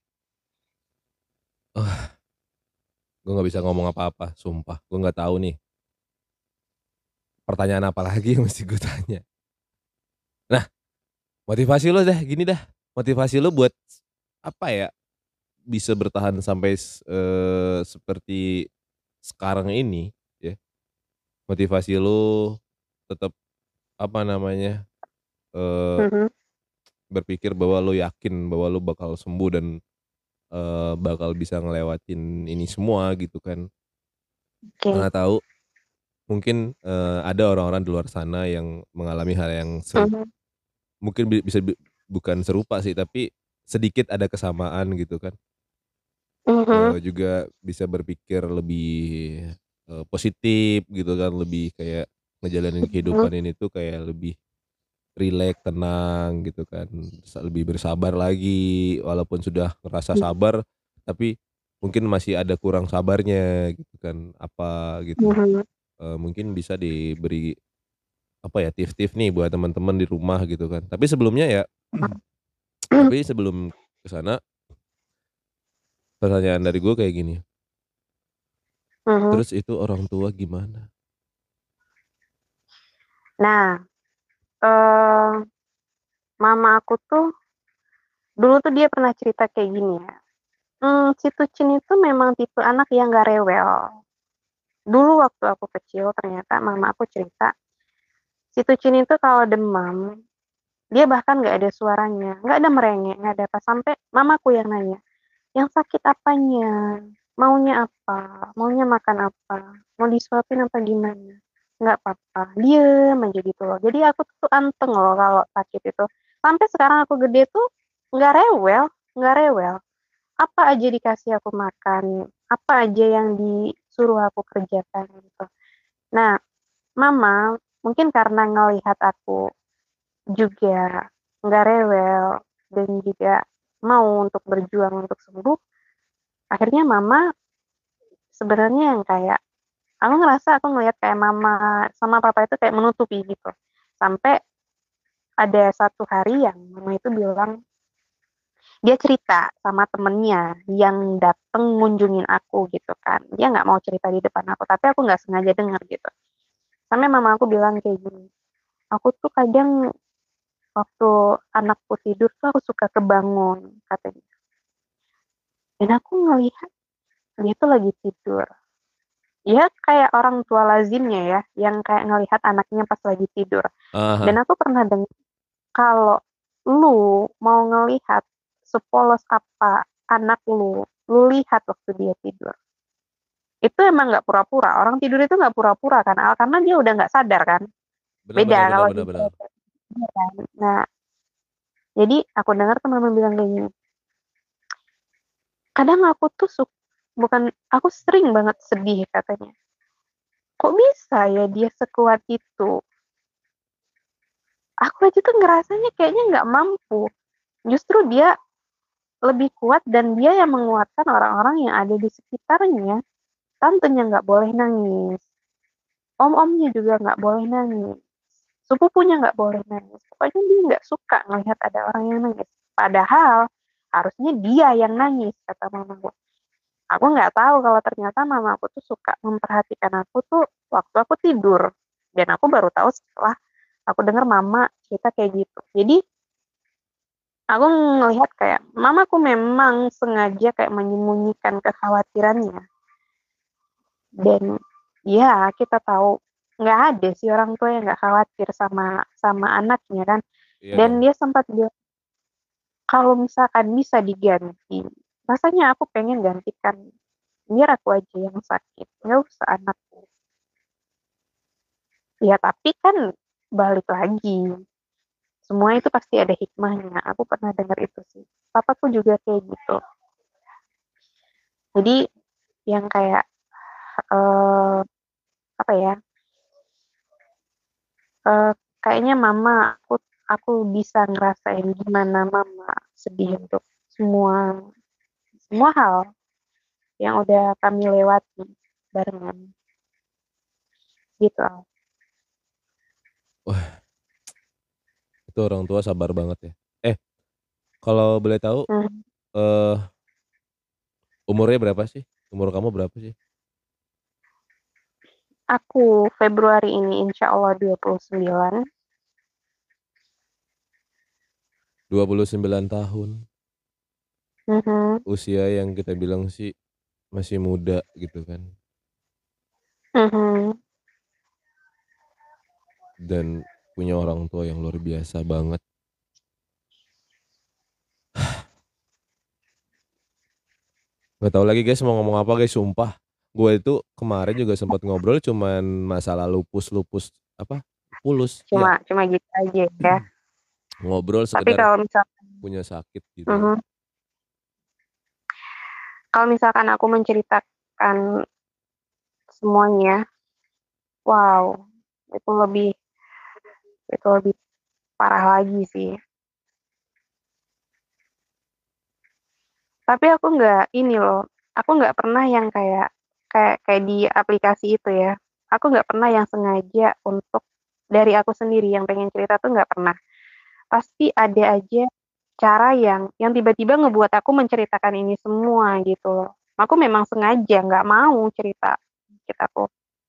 Speaker 2: Oh, gue nggak bisa ngomong apa-apa, sumpah. Gue nggak tahu nih pertanyaan apa lagi yang mesti gue tanya. Nah, motivasi lo dah gini dah. Motivasi lo buat apa ya? Bisa bertahan sampai eh, seperti sekarang ini, ya. Motivasi lo tetap apa namanya? eh
Speaker 1: Mhm,
Speaker 2: berpikir bahwa lo yakin bahwa lo bakal sembuh dan eh, bakal bisa ngelewatin ini semua gitu kan.
Speaker 1: oke.
Speaker 2: Karena tahu mungkin eh, ada orang-orang di luar sana yang mengalami hal yang seru,
Speaker 1: Mhm,
Speaker 2: mungkin bi- bisa bi- bukan serupa sih, tapi sedikit ada kesamaan gitu kan.
Speaker 1: mhm,
Speaker 2: Eh, juga bisa berpikir lebih eh, positif gitu kan, lebih kayak ngejalanin
Speaker 1: mhm,
Speaker 2: kehidupan ini tuh kayak lebih rileks, tenang gitu kan, Sa- lebih bersabar lagi walaupun sudah ngerasa sabar, tapi mungkin masih ada kurang sabarnya gitu kan, apa gitu.
Speaker 1: mhm,
Speaker 2: Eh, mungkin bisa diberi apa ya tips-tips nih buat teman-teman di rumah gitu kan. Tapi sebelumnya ya,
Speaker 1: mhm,
Speaker 2: tapi sebelum ke sana, pertanyaan dari gue kayak gini.
Speaker 1: mhm.
Speaker 2: Terus itu orang tua gimana?
Speaker 1: Nah, eee, mama aku tuh dulu tuh dia pernah cerita kayak gini ya, mmm, si Tucin itu memang tipe anak yang nggak rewel. Dulu waktu aku kecil ternyata mama aku cerita, si Tucin itu kalau demam, dia bahkan nggak ada suaranya, nggak ada merengek, nggak ada apa, sampai mamaku yang nanya, "Yang sakit apanya? Maunya apa? Maunya makan apa? Mau disuapin apa gimana?" "Nggak apa-apa," diem aja gitu loh. Jadi aku tuh anteng loh kalau sakit itu. Sampai sekarang aku gede tuh nggak rewel nggak rewel. Apa aja dikasih aku makan, apa aja yang disuruh aku kerjakan gitu. Nah, mama mungkin karena ngelihat aku juga nggak rewel dan juga mau untuk berjuang untuk sembuh, akhirnya mama sebenarnya yang kayak aku ngerasa aku ngelihat kayak mama sama papa itu kayak menutupi gitu. Sampai ada satu hari yang mama itu bilang, dia cerita sama temennya yang dateng ngunjungin aku gitu kan. Dia nggak mau cerita di depan aku, tapi aku nggak sengaja denger gitu. Sampai mama aku bilang kayak gini, "Aku tuh kadang waktu anakku tidur tuh aku suka kebangun," katanya. Dan aku ngelihat dia tuh lagi tidur. Ya kayak orang tua lazimnya ya, yang kayak ngelihat anaknya pas lagi tidur. Dan
Speaker 2: Aha,
Speaker 1: aku pernah dengar kalau lu mau ngelihat sepolos apa anak lu, lu lihat waktu dia tidur. Itu emang nggak pura-pura, orang tidur itu nggak pura-pura kan, Al, karena dia udah nggak sadar kan.
Speaker 2: benar
Speaker 1: Beda
Speaker 2: benar benar
Speaker 1: kalau
Speaker 2: benar
Speaker 1: dia
Speaker 2: benar.
Speaker 1: iya kan. Nah, jadi aku dengar tuh mama bilang kayak gini, "Kadang aku tuh suk bukan aku sering banget sedih," katanya. "Kok bisa ya dia sekuat itu? Aku aja tuh ngerasanya kayaknya nggak mampu. Justru dia lebih kuat dan dia yang menguatkan orang-orang yang ada di sekitarnya. Tantenya nggak boleh nangis, om-omnya juga nggak boleh nangis, sepupunya nggak boleh nangis. Pokoknya dia nggak suka ngelihat ada orang yang nangis. Padahal harusnya dia yang nangis," kata mamaku. Aku nggak tahu kalau ternyata mamaku tuh suka memperhatikan aku tuh waktu aku tidur. Dan aku baru tahu setelah aku dengar mama cerita kayak gitu. Jadi aku ngelihat kayak mamaku memang sengaja kayak menyembunyikan kekhawatirannya. Dan ya kita tahu nggak ada sih orang tua yang nggak khawatir sama sama anaknya kan.
Speaker 2: Iya
Speaker 1: Dan
Speaker 2: dong.
Speaker 1: dia sempat bilang kalau misalkan bisa diganti, rasanya aku pengen gantikan biar aku aja yang sakit, nggak usah anakku. Ya tapi kan balik lagi, semua itu pasti ada hikmahnya. Aku pernah dengar itu sih. Papaku juga kayak gitu. Jadi yang kayak eh apa ya? eh, Kayaknya mama aku aku bisa ngerasain gimana mama sedih untuk semua semua hal yang udah kami lewati barengan gitu.
Speaker 2: Wah, itu orang tua sabar banget ya. Eh, kalau boleh tahu,
Speaker 1: Hmm.
Speaker 2: eh umurnya berapa sih? Umur kamu berapa sih?
Speaker 1: Aku Februari ini insya Allah dua puluh sembilan.
Speaker 2: Dua puluh sembilan tahun.
Speaker 1: Mhm,
Speaker 2: Usia yang kita bilang sih masih muda gitu kan.
Speaker 1: mhm.
Speaker 2: Dan punya orang tua yang luar biasa banget. Gak tahu lagi guys mau ngomong apa guys, sumpah. Gue itu kemarin juga sempat ngobrol cuman masalah lupus-lupus apa? Pulus.
Speaker 1: Cuma
Speaker 2: Iya,
Speaker 1: cuma gitu aja ya.
Speaker 2: ngobrol
Speaker 1: Tapi
Speaker 2: sekedar
Speaker 1: kalau misal
Speaker 2: punya sakit gitu aja.
Speaker 1: mhm. Kalau misalkan aku menceritakan semuanya, wow, itu lebih itu lebih parah lagi sih. Tapi aku nggak ini loh, aku nggak pernah yang kayak kayak kayak di aplikasi itu ya. Aku nggak pernah yang sengaja untuk dari aku sendiri yang pengen cerita tuh nggak pernah. Pasti ada aja cara yang yang tiba-tiba ngebuat aku menceritakan ini semua gitu loh. Aku memang sengaja nggak mau cerita ceritaku.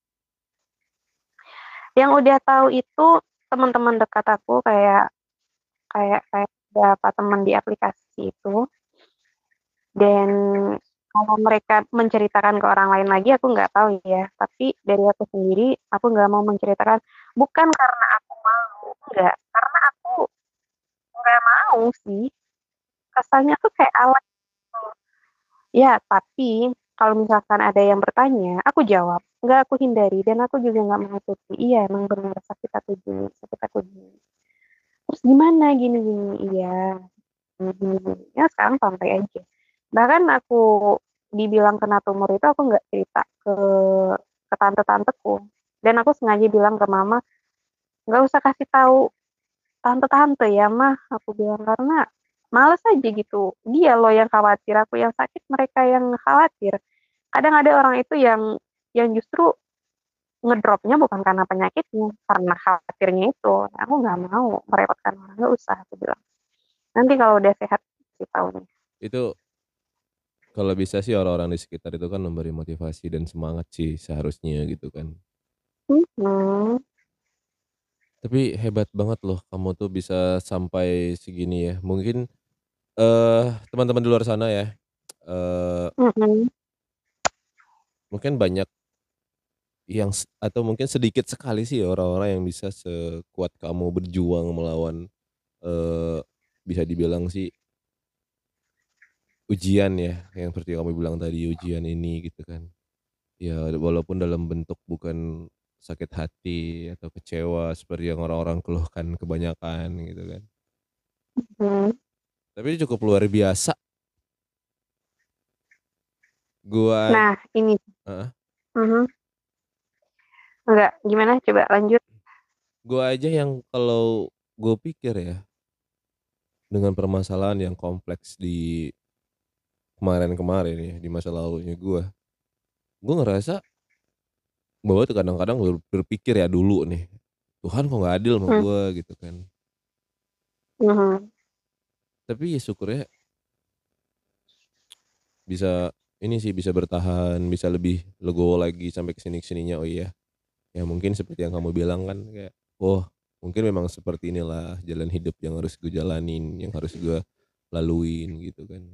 Speaker 1: Yang udah tahu itu teman-teman dekat aku kayak kayak kayak beberapa teman di aplikasi itu. Dan kalau mereka menceritakan ke orang lain lagi aku nggak tahu ya. Tapi dari aku sendiri aku nggak mau menceritakan bukan karena aku malu, enggak, karena aku nggak mau sih. Kesannya tuh kayak alat. Ya, tapi kalau misalkan ada yang bertanya, aku jawab. Nggak aku hindari dan aku juga nggak menutupi. Iya, emang benar sakit aku gini, sakit aku gini. Terus gimana gini gini? Iya, gini gini. gini. Ya sekarang santai aja. Bahkan aku dibilang kena tumor itu aku nggak cerita ke ke tante-tanteku. Dan aku sengaja bilang ke mama, nggak usah kasih tahu tante-tante ya mah. Aku bilang karena males aja gitu. Dia loh yang khawatir, aku yang sakit, mereka yang khawatir. Kadang ada orang itu yang yang justru ngedropnya bukan karena penyakitnya, karena khawatirnya itu. Aku nggak mau merepotkan orang, nggak usah aku bilang. Nanti kalau udah sehat sih tahu nih.
Speaker 2: Itu kalau bisa sih orang-orang di sekitar itu kan memberi motivasi dan semangat sih seharusnya gitu kan.
Speaker 1: Hmm,
Speaker 2: Tapi hebat banget loh kamu tuh bisa sampai segini ya. Mungkin eh teman-teman di luar sana ya, eh
Speaker 1: mhm,
Speaker 2: mungkin banyak yang s- atau mungkin sedikit sekali sih orang-orang yang bisa sekuat kamu berjuang melawan eh bisa dibilang sih ujian ya, yang seperti kamu bilang tadi ujian ini gitu kan. Ya walaupun dalam bentuk bukan sakit hati atau kecewa seperti yang orang-orang keluhkan kebanyakan gitu kan.
Speaker 1: mhm.
Speaker 2: Tapi cukup luar biasa. Gua
Speaker 1: Nah ini,
Speaker 2: Heeh.
Speaker 1: mhm, enggak, gimana coba lanjut?
Speaker 2: Gua aja yang kalau gue pikir ya dengan permasalahan yang kompleks di kemarin-kemarin ya di masa lalunya gue, gue ngerasa bahwa tuh kadang-kadang ber- berpikir ya dulu nih, Tuhan kok nggak adil sama
Speaker 1: Mmm,
Speaker 2: gue gitu kan.
Speaker 1: mhm,
Speaker 2: Tapi ya syukurnya bisa ini sih bisa bertahan, bisa lebih legowo lagi sampai kesini kesininya. Oh iya, ya mungkin seperti yang kamu bilang kan kayak, oh mungkin memang seperti inilah jalan hidup yang harus gue jalanin, yang harus gue laluin gitu kan.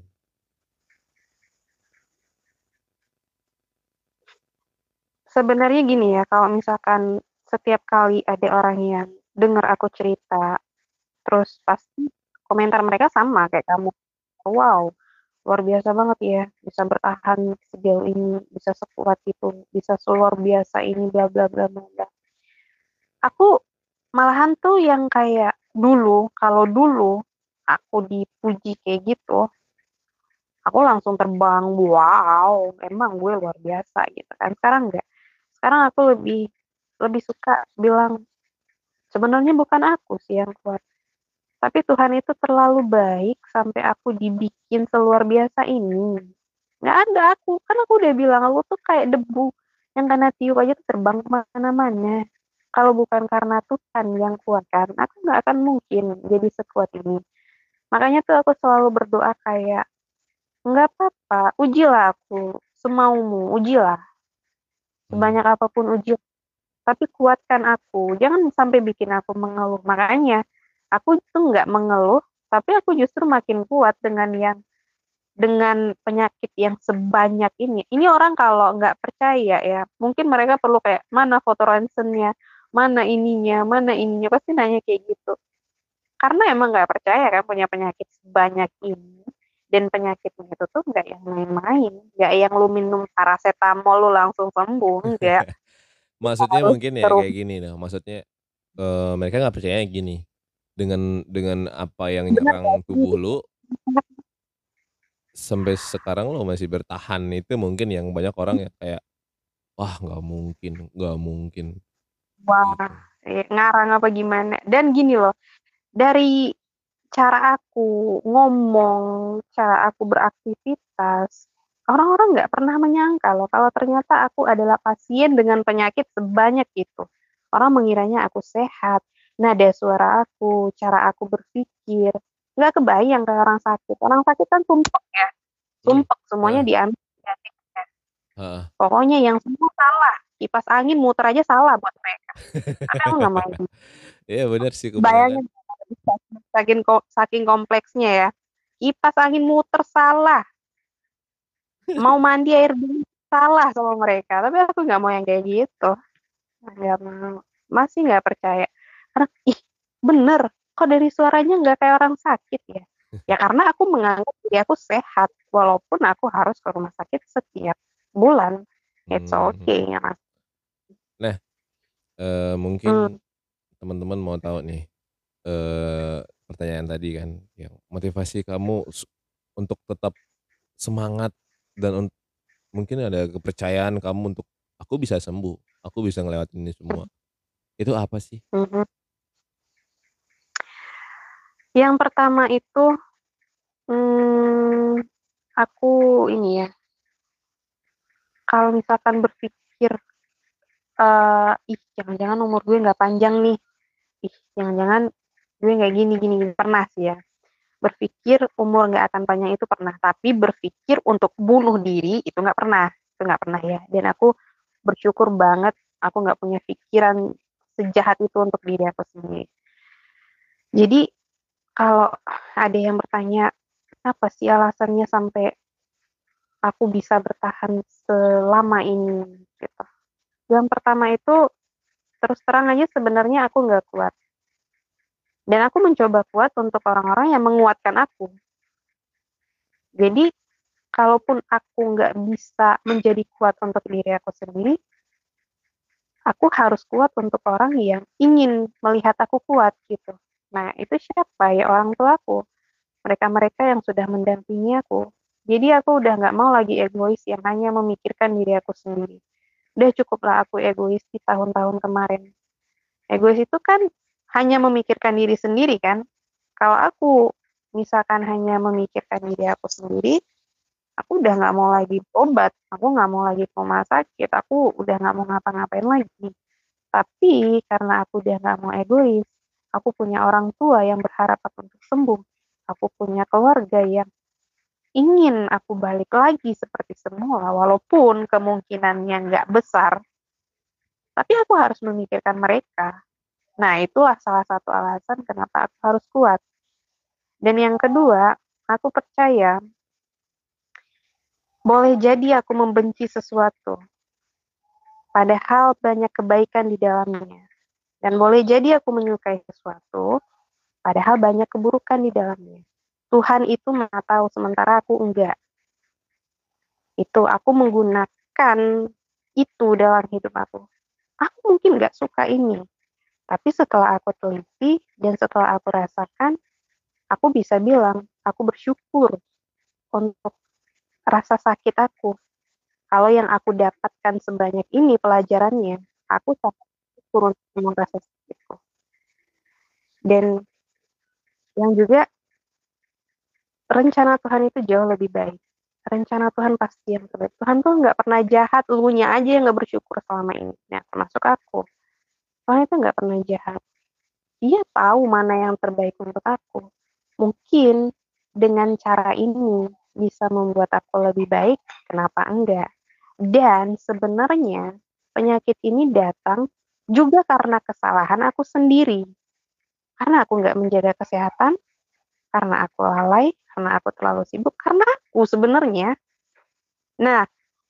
Speaker 1: sebenarnya gini ya, kalau misalkan setiap kali ada orang yang dengar aku cerita, terus pasti komentar mereka sama kayak kamu, "Wow, luar biasa banget ya, bisa bertahan sejauh ini, bisa sekuat itu, bisa seluar biasa ini, bla bla bla bla bla. Aku malahan tuh yang kayak dulu, kalau dulu aku dipuji kayak gitu, aku langsung terbang, wow, emang gue luar biasa gitu kan. Sekarang enggak. Sekarang aku lebih lebih suka bilang, sebenarnya bukan aku sih yang kuat, tapi Tuhan itu terlalu baik sampai aku dibikin seluar biasa ini. Nggak ada aku, kan aku udah bilang, "Lu tuh kayak debu yang kena tiup aja tuh terbang ke mana-mana." Kalau bukan karena Tuhan yang kuatkan, aku nggak akan mungkin jadi sekuat ini. Makanya tuh aku selalu berdoa kayak, "Nggak apa-apa, ujilah aku semaumu, ujilah.
Speaker 2: Hmm.
Speaker 1: Sebanyak apapun ujian, tapi kuatkan aku, jangan sampai bikin aku mengeluh." Makanya aku tuh nggak mengeluh, tapi aku justru makin kuat dengan yang dengan penyakit yang sebanyak ini. Ini orang kalau nggak percaya ya, mungkin mereka perlu kayak, "Mana foto ronsennya? Mana ininya? Mana ininya?" Pasti nanya kayak gitu. Karena emang nggak percaya kan punya penyakit sebanyak ini, dan penyakitnya itu tuh nggak yang main-main, nggak yang lu minum parasetamol lu langsung sembuh, enggak. Kita
Speaker 2: Maksudnya
Speaker 1: harus
Speaker 2: mungkin
Speaker 1: ke
Speaker 2: ya kayak
Speaker 1: rumah.
Speaker 2: gini nah, maksudnya, eee, mereka nggak percayanya gini, dengan dengan apa yang
Speaker 1: Bener nggak
Speaker 2: nyerang
Speaker 1: sih?
Speaker 2: tubuh lu sampai sekarang lu masih bertahan, itu mungkin yang banyak orang yang kayak, "Wah nggak mungkin nggak mungkin,"
Speaker 1: Wah,
Speaker 2: gitu.
Speaker 1: eee, ngarang apa gimana. Dan gini loh, dari cara aku ngomong, cara aku beraktivitas, orang-orang nggak pernah menyangka loh kalau ternyata aku adalah pasien dengan penyakit sebanyak itu. Orang mengiranya aku sehat, nada suara aku, cara aku berpikir, nggak kebayang kayak orang sakit. Orang sakit kan sumpek ya,
Speaker 2: Mmm,
Speaker 1: sumpek semuanya
Speaker 2: heeh.
Speaker 1: diambil negatifnya.
Speaker 2: Heeh.
Speaker 1: Pokoknya yang semua salah, kipas angin muter aja salah buat mereka. Tapi aku nggak mau gitu.
Speaker 2: Iya bener sih kebanyakan.
Speaker 1: Bayangin saking ko saking kompleksnya ya, kipas angin muter salah, mau mandi air dingin salah sama mereka, tapi aku nggak mau yang kayak gitu, nggak mau, masih nggak percaya. Karena, "Ih, bener, kok dari suaranya nggak kayak orang sakit ya?" Ya karena aku menganggap diri aku sehat, walaupun aku harus ke rumah sakit setiap bulan. It's
Speaker 2: Mmm,
Speaker 1: okay
Speaker 2: mhm.
Speaker 1: ya Mas.
Speaker 2: Nah, eee,
Speaker 1: Mmm.
Speaker 2: mungkin teman-teman mau tahu nih, eee, pertanyaan tadi kan, yang motivasi kamu su untuk tetap semangat dan un mungkin ada kepercayaan kamu untuk, "Aku bisa sembuh, aku bisa ngelewatin ini semua." Itu apa sih?
Speaker 1: Mhm. Yang pertama itu, mmm, aku ini ya, kalau misalkan berpikir, eee, "Ih, jangan-jangan umur gue nggak panjang nih. Ih, jangan-jangan gue nggak gini gini gini." Pernah sih ya, berpikir umur nggak akan panjang itu pernah, tapi berpikir untuk bunuh diri itu nggak pernah, itu nggak pernah ya. Dan aku bersyukur banget aku nggak punya pikiran sejahat itu untuk diri aku sendiri. Jadi kalau ada yang bertanya, "Apa sih alasannya sampai aku bisa bertahan selama ini?" Gitu. Yang pertama itu, terus terang aja sebenarnya aku nggak kuat. Dan aku mencoba kuat untuk orang-orang yang menguatkan aku. Jadi, kalaupun aku nggak bisa menjadi kuat untuk diri aku sendiri, aku harus kuat untuk orang yang ingin melihat aku kuat gitu. Nah, itu siapa? Ya orang tuaku. Mereka-mereka yang sudah mendampingi aku. Jadi aku udah nggak mau lagi egois yang hanya memikirkan diri aku sendiri. Udah cukuplah aku egois di tahun-tahun kemarin. Egois itu kan hanya memikirkan diri sendiri kan. Kalau aku misalkan hanya memikirkan diri aku sendiri, aku udah nggak mau lagi berobat, aku nggak mau lagi ke rumah sakit, aku udah nggak mau ngapa-ngapain lagi. Tapi karena aku udah nggak mau egois, aku punya orang tua yang berharap aku untuk sembuh, aku punya keluarga yang ingin aku balik lagi seperti semula, walaupun kemungkinannya nggak besar, tapi aku harus memikirkan mereka. Nah, itulah salah satu alasan kenapa aku harus kuat. Dan yang kedua, aku percaya boleh jadi aku membenci sesuatu, padahal banyak kebaikan di dalamnya. Dan boleh jadi aku menyukai sesuatu, padahal banyak keburukan di dalamnya. Tuhan itu Maha tahu, sementara aku enggak. Itu, aku menggunakan itu dalam hidup aku. Aku mungkin nggak suka ini, tapi setelah aku teliti dan setelah aku rasakan, aku bisa bilang, aku bersyukur untuk rasa sakit aku. Kalau yang aku dapatkan sebanyak ini pelajarannya, aku sangat bersyukur untuk rasa sakitku. Dan yang juga rencana Tuhan itu jauh lebih baik. Rencana Tuhan pasti yang terbaik. Tuhan tuh nggak pernah jahat, elunya aja yang nggak bersyukur selama ini. Nah, termasuk aku. Tuhan itu nggak pernah jahat. Dia tahu mana yang terbaik untuk aku. Mungkin dengan cara ini bisa membuat aku lebih baik, kenapa enggak? Dan sebenarnya penyakit ini datang juga karena kesalahan aku sendiri. Karena aku nggak menjaga kesehatan, karena aku lalai, karena aku terlalu sibuk, karena aku sebenarnya. Nah,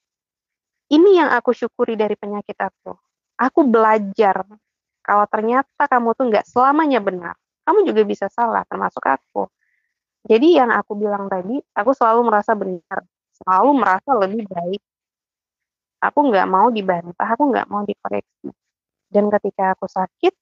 Speaker 1: ini yang aku syukuri dari penyakit aku. Aku belajar kalau ternyata kamu tuh nggak selamanya benar. Kamu juga bisa salah, termasuk aku. Jadi yang aku bilang tadi, aku selalu merasa benar, selalu merasa lebih baik. Aku nggak mau dibantah, aku nggak mau dikoreksi. Dan ketika aku sakit,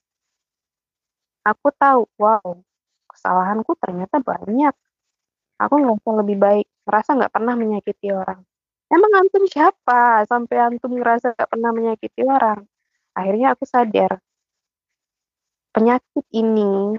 Speaker 1: aku tahu, wow, kesalahanku ternyata banyak. Aku ngerasa lebih baik, merasa nggak pernah menyakiti orang. Emang antum siapa sampai antum ngerasa nggak pernah menyakiti orang? Akhirnya aku sadar, penyakit ini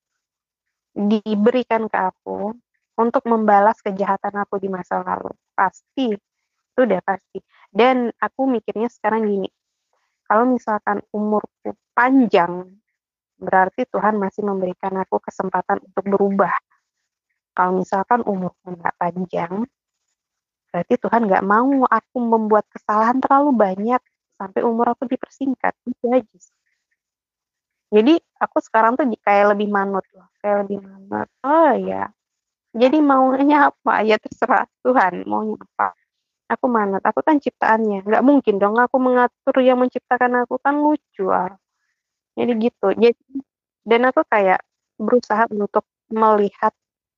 Speaker 1: diberikan ke aku untuk membalas kejahatan aku di masa lalu. Pasti, itu udah pasti. Dan aku mikirnya sekarang gini, kalau misalkan umurku panjang, berarti Tuhan masih memberikan aku kesempatan untuk berubah. Kalau misalkan umurku nggak panjang, berarti Tuhan nggak mau aku membuat kesalahan terlalu banyak sampai umur aku dipersingkat. Itu aja sih. Jadi aku sekarang tuh kayak lebih manut loh, kayak lebih manut. Oh ya, jadi maunya apa? Ya terserah Tuhan maunya apa. Aku manut, aku kan ciptaannya. Nggak mungkin dong aku mengatur yang menciptakan aku, kan lucu. Ah. Jadi gitu. Jadi, dan aku kayak berusaha untuk melihat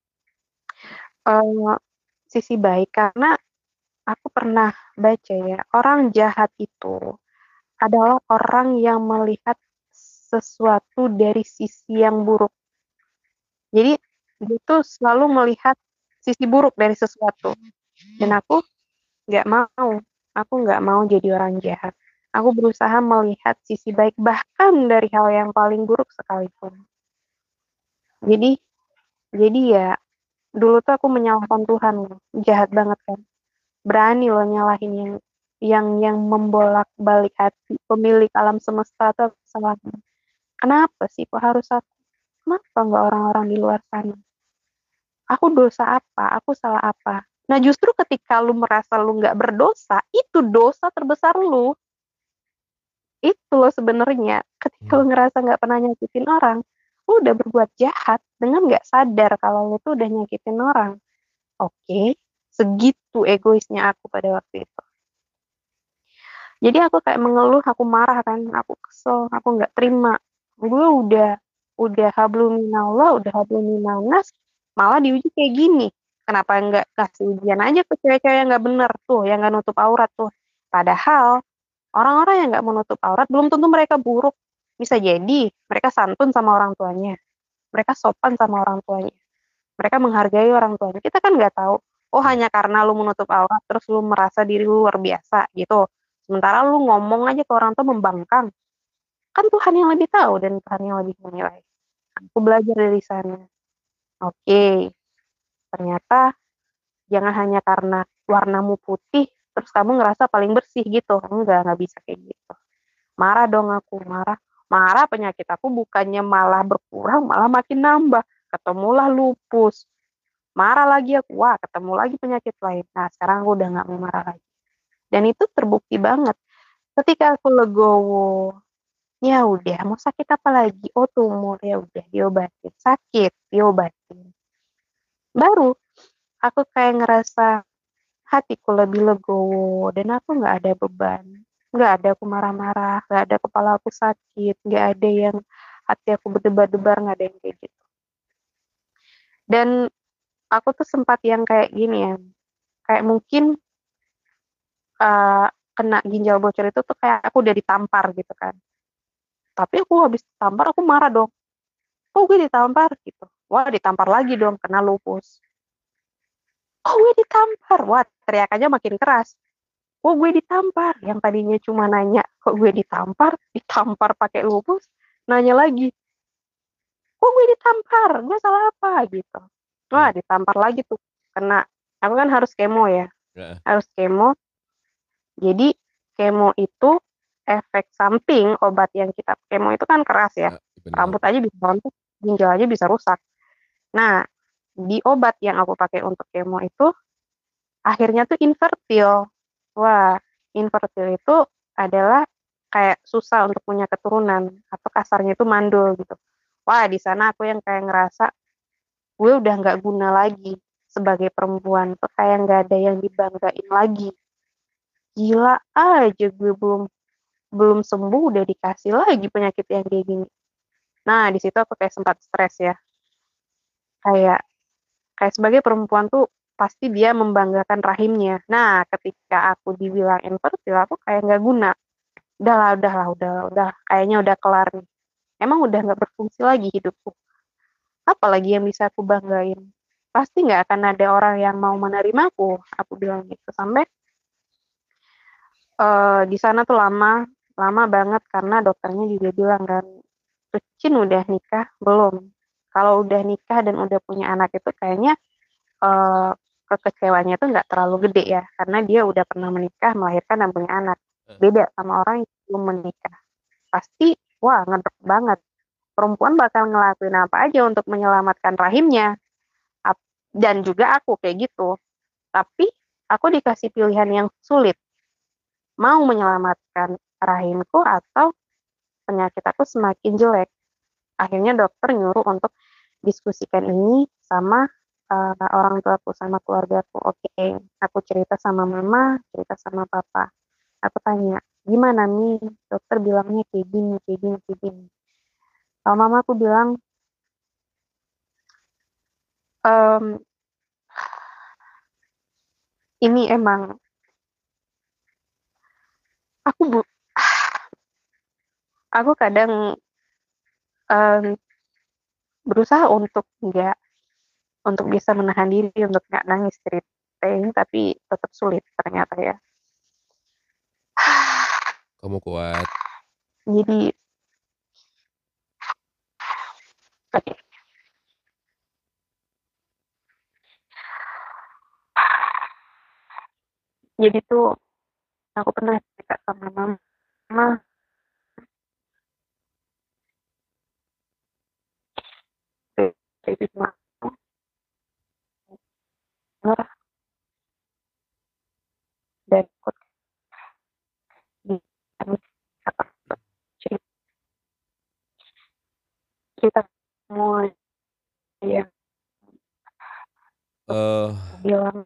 Speaker 1: uh, sisi baik, karena aku pernah baca ya, orang jahat itu adalah orang yang melihat sesuatu dari sisi yang buruk. Jadi dia tuh selalu melihat sisi buruk dari sesuatu. Dan aku nggak mau, aku nggak mau jadi orang jahat. Aku berusaha melihat sisi baik bahkan dari hal yang paling buruk sekalipun. Jadi, jadi ya dulu tuh aku menyalahkan Tuhan, jahat banget kan. Berani loh nyalahin yang yang yang membolak-balik hati pemilik alam semesta tuh salah. Kenapa sih kok harus aku? Kenapa nggak orang-orang di luar sana? Aku dosa apa? Aku salah apa? Nah justru ketika lu merasa lu nggak berdosa, itu dosa terbesar lu. Itu loh sebenarnya. Ketika lu ngerasa nggak pernah nyakitin orang, lu udah berbuat jahat dengan nggak sadar kalau lu tuh udah nyakitin orang. Oke, okay. Segitu egoisnya aku pada waktu itu. Jadi aku kayak mengeluh, aku marah kan, aku kesel, aku nggak terima. Gue udah udah hablum minallah, udah hablum minannas, malah diuji kayak gini. Kenapa nggak kasih ujian aja ke cewek-cewek yang nggak bener tuh, yang nggak nutup aurat tuh. Padahal orang-orang yang nggak menutup aurat belum tentu mereka buruk. Bisa jadi mereka santun sama orang tuanya, mereka sopan sama orang tuanya, mereka menghargai orang tuanya. Kita kan nggak tahu. Oh hanya karena lu menutup aurat terus lu merasa diri lu luar biasa gitu. Sementara lu ngomong aja ke orang tua membangkang. Kan Tuhan yang lebih tahu dan Tuhan yang lebih menilai. Aku belajar dari sana. Oke, okay. Ternyata jangan hanya karena warnamu putih terus kamu ngerasa paling bersih gitu. Enggak, nggak bisa kayak gitu. Marah dong aku, marah. Marah penyakit aku bukannya malah berkurang, malah makin nambah. Ketemulah lupus. Marah lagi aku, wah ketemu lagi penyakit lain. Nah sekarang aku udah nggak mau marah lagi. Dan itu terbukti banget. Ketika aku legowo, ya udah mau sakit apa lagi? Oh tumor, ya udah diobatin. Sakit, diobatin. Baru aku kayak ngerasa hatiku lebih legowo dan aku nggak ada beban. Nggak ada aku marah-marah, nggak ada kepala aku sakit, nggak ada yang hati aku berdebar-debar, nggak ada yang kayak gitu. Dan aku tuh sempat yang kayak gini ya, kayak mungkin, eee, kena ginjal bocor itu tuh kayak aku udah ditampar gitu kan. Tapi aku habis ditampar aku marah dong, "Kok gue ditampar?" Gitu. Wah ditampar lagi dong, kena lupus. "Kok gue ditampar?" Wah teriakannya makin keras. "Kok gue ditampar?" Yang tadinya cuma nanya, "Kok gue ditampar?" Ditampar pakai lupus, nanya lagi, "Kok gue ditampar? Gue salah apa?" Gitu. Wah
Speaker 2: Mmm.
Speaker 1: ditampar lagi tuh, kena. Aku kan harus kemo ya,
Speaker 2: Heeh.
Speaker 1: harus kemo. Jadi kemo itu efek samping obat yang kita kemo itu kan keras ya,
Speaker 2: Heeh, bener.
Speaker 1: rambut aja bisa rontok, ginjal aja bisa rusak. Nah, di obat yang aku pakai untuk kemo itu, akhirnya tuh infertil. Wah, infertil itu adalah kayak susah untuk punya keturunan atau kasarnya itu mandul gitu. Wah, di sana aku yang kayak ngerasa, gue udah nggak guna lagi sebagai perempuan, tuh kayak nggak ada yang dibanggain lagi. Gila aja gue belum belum sembuh udah dikasih lagi penyakit yang kayak gini. Nah, di situ aku kayak sempat stres ya. Kayak kayak sebagai perempuan tuh pasti dia membanggakan rahimnya. Nah, ketika aku dibilang infertil, aku kayak nggak guna. Udahlah udahlah udah udah kayaknya udah kelar nih. Emang udah nggak berfungsi lagi hidupku. Apalagi yang bisa aku banggain? Pasti nggak akan ada orang yang mau menerimaku, aku bilang gitu. Sampai Eee, di sana tuh lama, lama banget karena dokternya juga bilang kan, "Rucin udah nikah? Belum." Kalau udah nikah dan udah punya anak itu kayaknya, eee, kekecewanya tuh nggak terlalu gede ya, karena dia udah pernah menikah, melahirkan, dan punya anak.
Speaker 2: Heeh.
Speaker 1: Beda sama orang yang belum menikah. Pasti, wah ngedrop banget. Perempuan bakal ngelakuin apa aja untuk menyelamatkan rahimnya, ap dan juga aku kayak gitu. Tapi aku dikasih pilihan yang sulit. Mau menyelamatkan rahimku atau penyakit aku semakin jelek. Akhirnya dokter nyuruh untuk diskusikan ini sama, eee, orang tuaku, sama keluargaku. Oke, aku cerita sama mama, cerita sama papa. Aku tanya, "Gimana nih? Dokter bilangnya kayak gini kayak gini kayak gini." Kalau mamaku bilang, mmm, "Ini emang aku bu" aku kadang, mmm, berusaha untuk nggak untuk bisa menahan diri untuk nggak nangis cerita ini, tapi tetap sulit ternyata ya.
Speaker 2: Kamu kuat.
Speaker 1: Jadi oke, jadi tuh aku pernah cerita sama mama, kayak gitu mah, denger dan ikut di cerita cerita semua yang
Speaker 2: Eee,
Speaker 1: bilang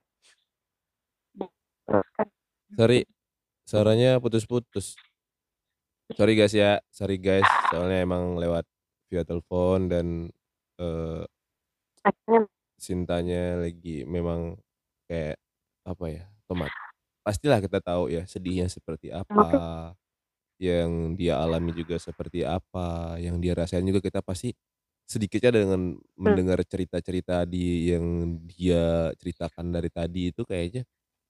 Speaker 1: terus kan
Speaker 2: sorry, suaranya putus-putus. Sorry guys ya, sorry guys, soalnya emang lewat via telepon dan, eee,
Speaker 1: akhirnya
Speaker 2: Sintanya lagi memang kayak, apa ya, otomat pastilah kita tahu ya sedihnya seperti
Speaker 1: mungkin
Speaker 2: apa, yang dia alami juga seperti apa, yang dia rasain juga kita pasti sedikitnya dengan
Speaker 1: mmm,
Speaker 2: mendengar cerita-cerita di yang dia ceritakan dari tadi itu kayaknya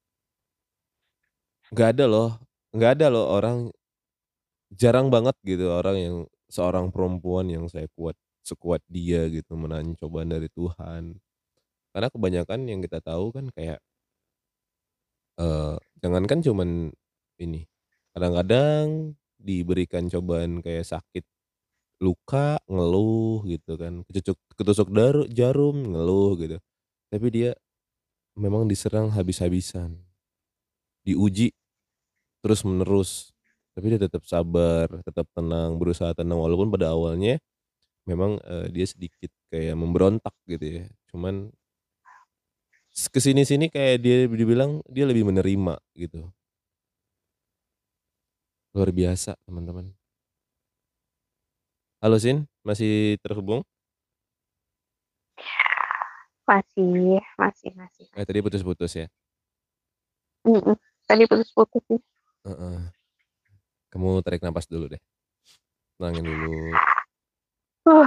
Speaker 2: nggak ada loh nggak ada loh orang jarang banget gitu orang yang seorang perempuan yang saya kuat sekuat dia gitu menahan cobaan dari Tuhan. Karena kebanyakan yang kita tahu kan kayak, eee, jangankan cuman ini, kadang-kadang diberikan cobaan kayak sakit, luka, ngeluh gitu kan, kecucuk ketusuk daru jarum, ngeluh gitu. Tapi dia memang diserang habis-habisan, diuji terus-menerus, tapi dia tetap sabar, tetap tenang, berusaha tenang walaupun pada awalnya memang, eee, dia sedikit kayak memberontak gitu ya. Cuman s ke sini-sini kayak dia dibilang dia lebih menerima gitu. Luar biasa teman-teman. Halo Sin, masih terhubung?
Speaker 1: Masih masih masih
Speaker 2: Eh,
Speaker 1: masih.
Speaker 2: tadi putus-putus ya?
Speaker 1: Mhm, tadi putus-putus sih.
Speaker 2: Heeh. Kamu tarik napas dulu deh. Tenangin dulu
Speaker 1: Uh,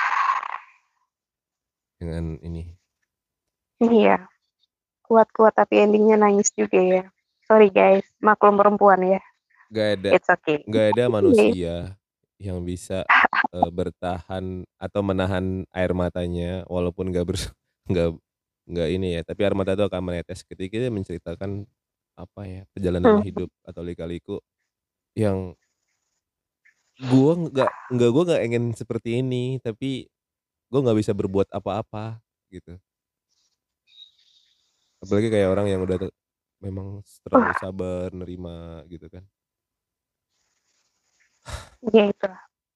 Speaker 2: dengan ini.
Speaker 1: iya, kuat-kuat tapi ending-nya nangis juga ya. Sorry guys, maklum perempuan ya.
Speaker 2: Nggak ada
Speaker 1: It's okay.
Speaker 2: nggak ada
Speaker 1: Oke.
Speaker 2: manusia yang bisa, eee, bertahan atau menahan air matanya walaupun nggak bers nggak nggak ini ya, tapi air mata itu akan menetes ketika dia menceritakan, apa ya, perjalanan
Speaker 1: Hmm,
Speaker 2: hidup atau lika-liku yang gua nggak nggak gua nggak ingin seperti ini, tapi gua nggak bisa berbuat apa-apa, gitu. Apalagi kayak orang yang udah te memang terlalu
Speaker 1: uh,
Speaker 2: sabar nerima gitu kan.
Speaker 1: ya itulah.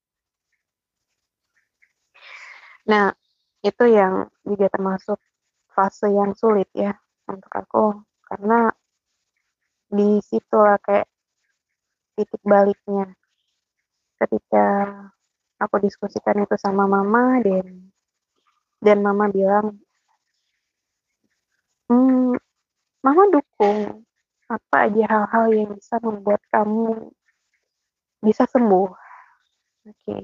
Speaker 1: Nah, itu yang juga termasuk fase yang sulit ya untuk aku karena di situ lah kayak titik baliknya ketika aku diskusikan itu sama mama dan dan mama bilang, hmm, mama dukung apa aja hal-hal yang bisa membuat kamu bisa sembuh. Oke, okay.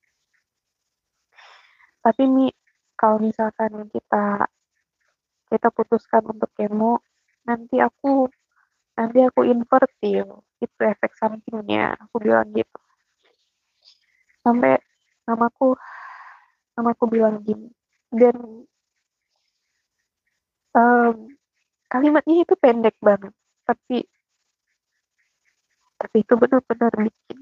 Speaker 1: Tapi Mi, kalau misalkan kita kita putuskan untuk kemo, nanti aku nanti aku infertil, itu efek sampingnya. Aku bilang gitu. Sampai mamaku mamaku bilang gini. Dan um, kalimatnya itu pendek banget, tapi tapi itu benar-benar bikin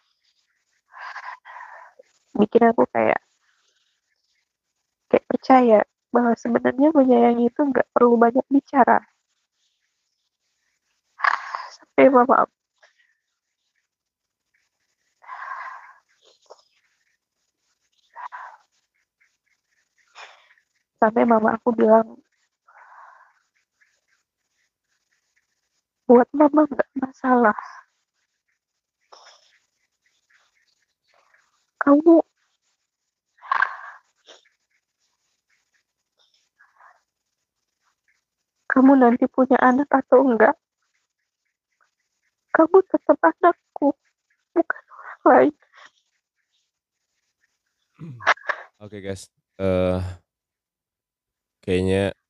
Speaker 1: bikin aku kayak kayak percaya bahwa sebenarnya menyayangi itu nggak perlu banyak bicara. Sampai mama sampai mama aku bilang, buat mama nggak masalah. Kamu kamu nanti punya anak atau enggak, kamu tetap anakku, bukan orang lain.
Speaker 2: Oke guys, eee, kayaknya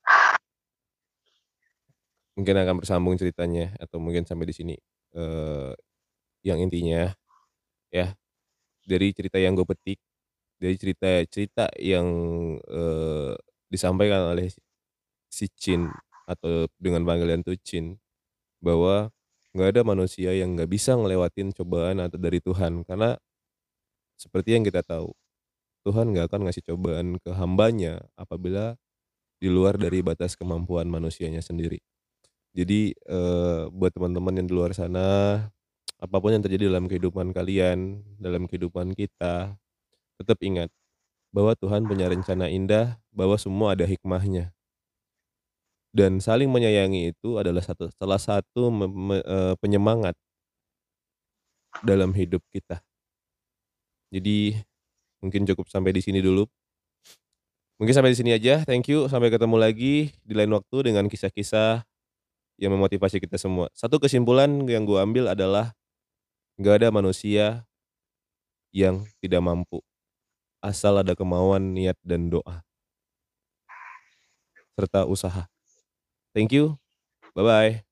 Speaker 2: mungkin akan bersambung ceritanya atau mungkin sampai di sini, eee, yang intinya ya, dari cerita yang gue petik, dari cerita-cerita yang, eee, disampaikan oleh si Chin atau dengan panggilan tuh Chin, bahwa nggak ada manusia yang nggak bisa ngelewatin cobaan atau dari Tuhan. Karena seperti yang kita tahu, Tuhan nggak akan ngasih cobaan ke hambanya apabila di luar dari batas kemampuan manusianya sendiri. Jadi, eee, buat teman-teman yang di luar sana, apapun yang terjadi dalam kehidupan kalian, dalam kehidupan kita, tetap ingat bahwa Tuhan punya rencana indah, bahwa semua ada hikmahnya. Dan saling menyayangi itu adalah satu salah satu me me eee, penyemangat dalam hidup kita. Jadi mungkin cukup sampai di sini dulu. Mungkin sampai di sini aja, thank you, sampai ketemu lagi di lain waktu dengan kisah-kisah yang memotivasi kita semua. Satu kesimpulan yang gue ambil adalah nggak ada manusia yang tidak mampu, asal ada kemauan, niat, dan doa, serta usaha. Thank you, bye-bye.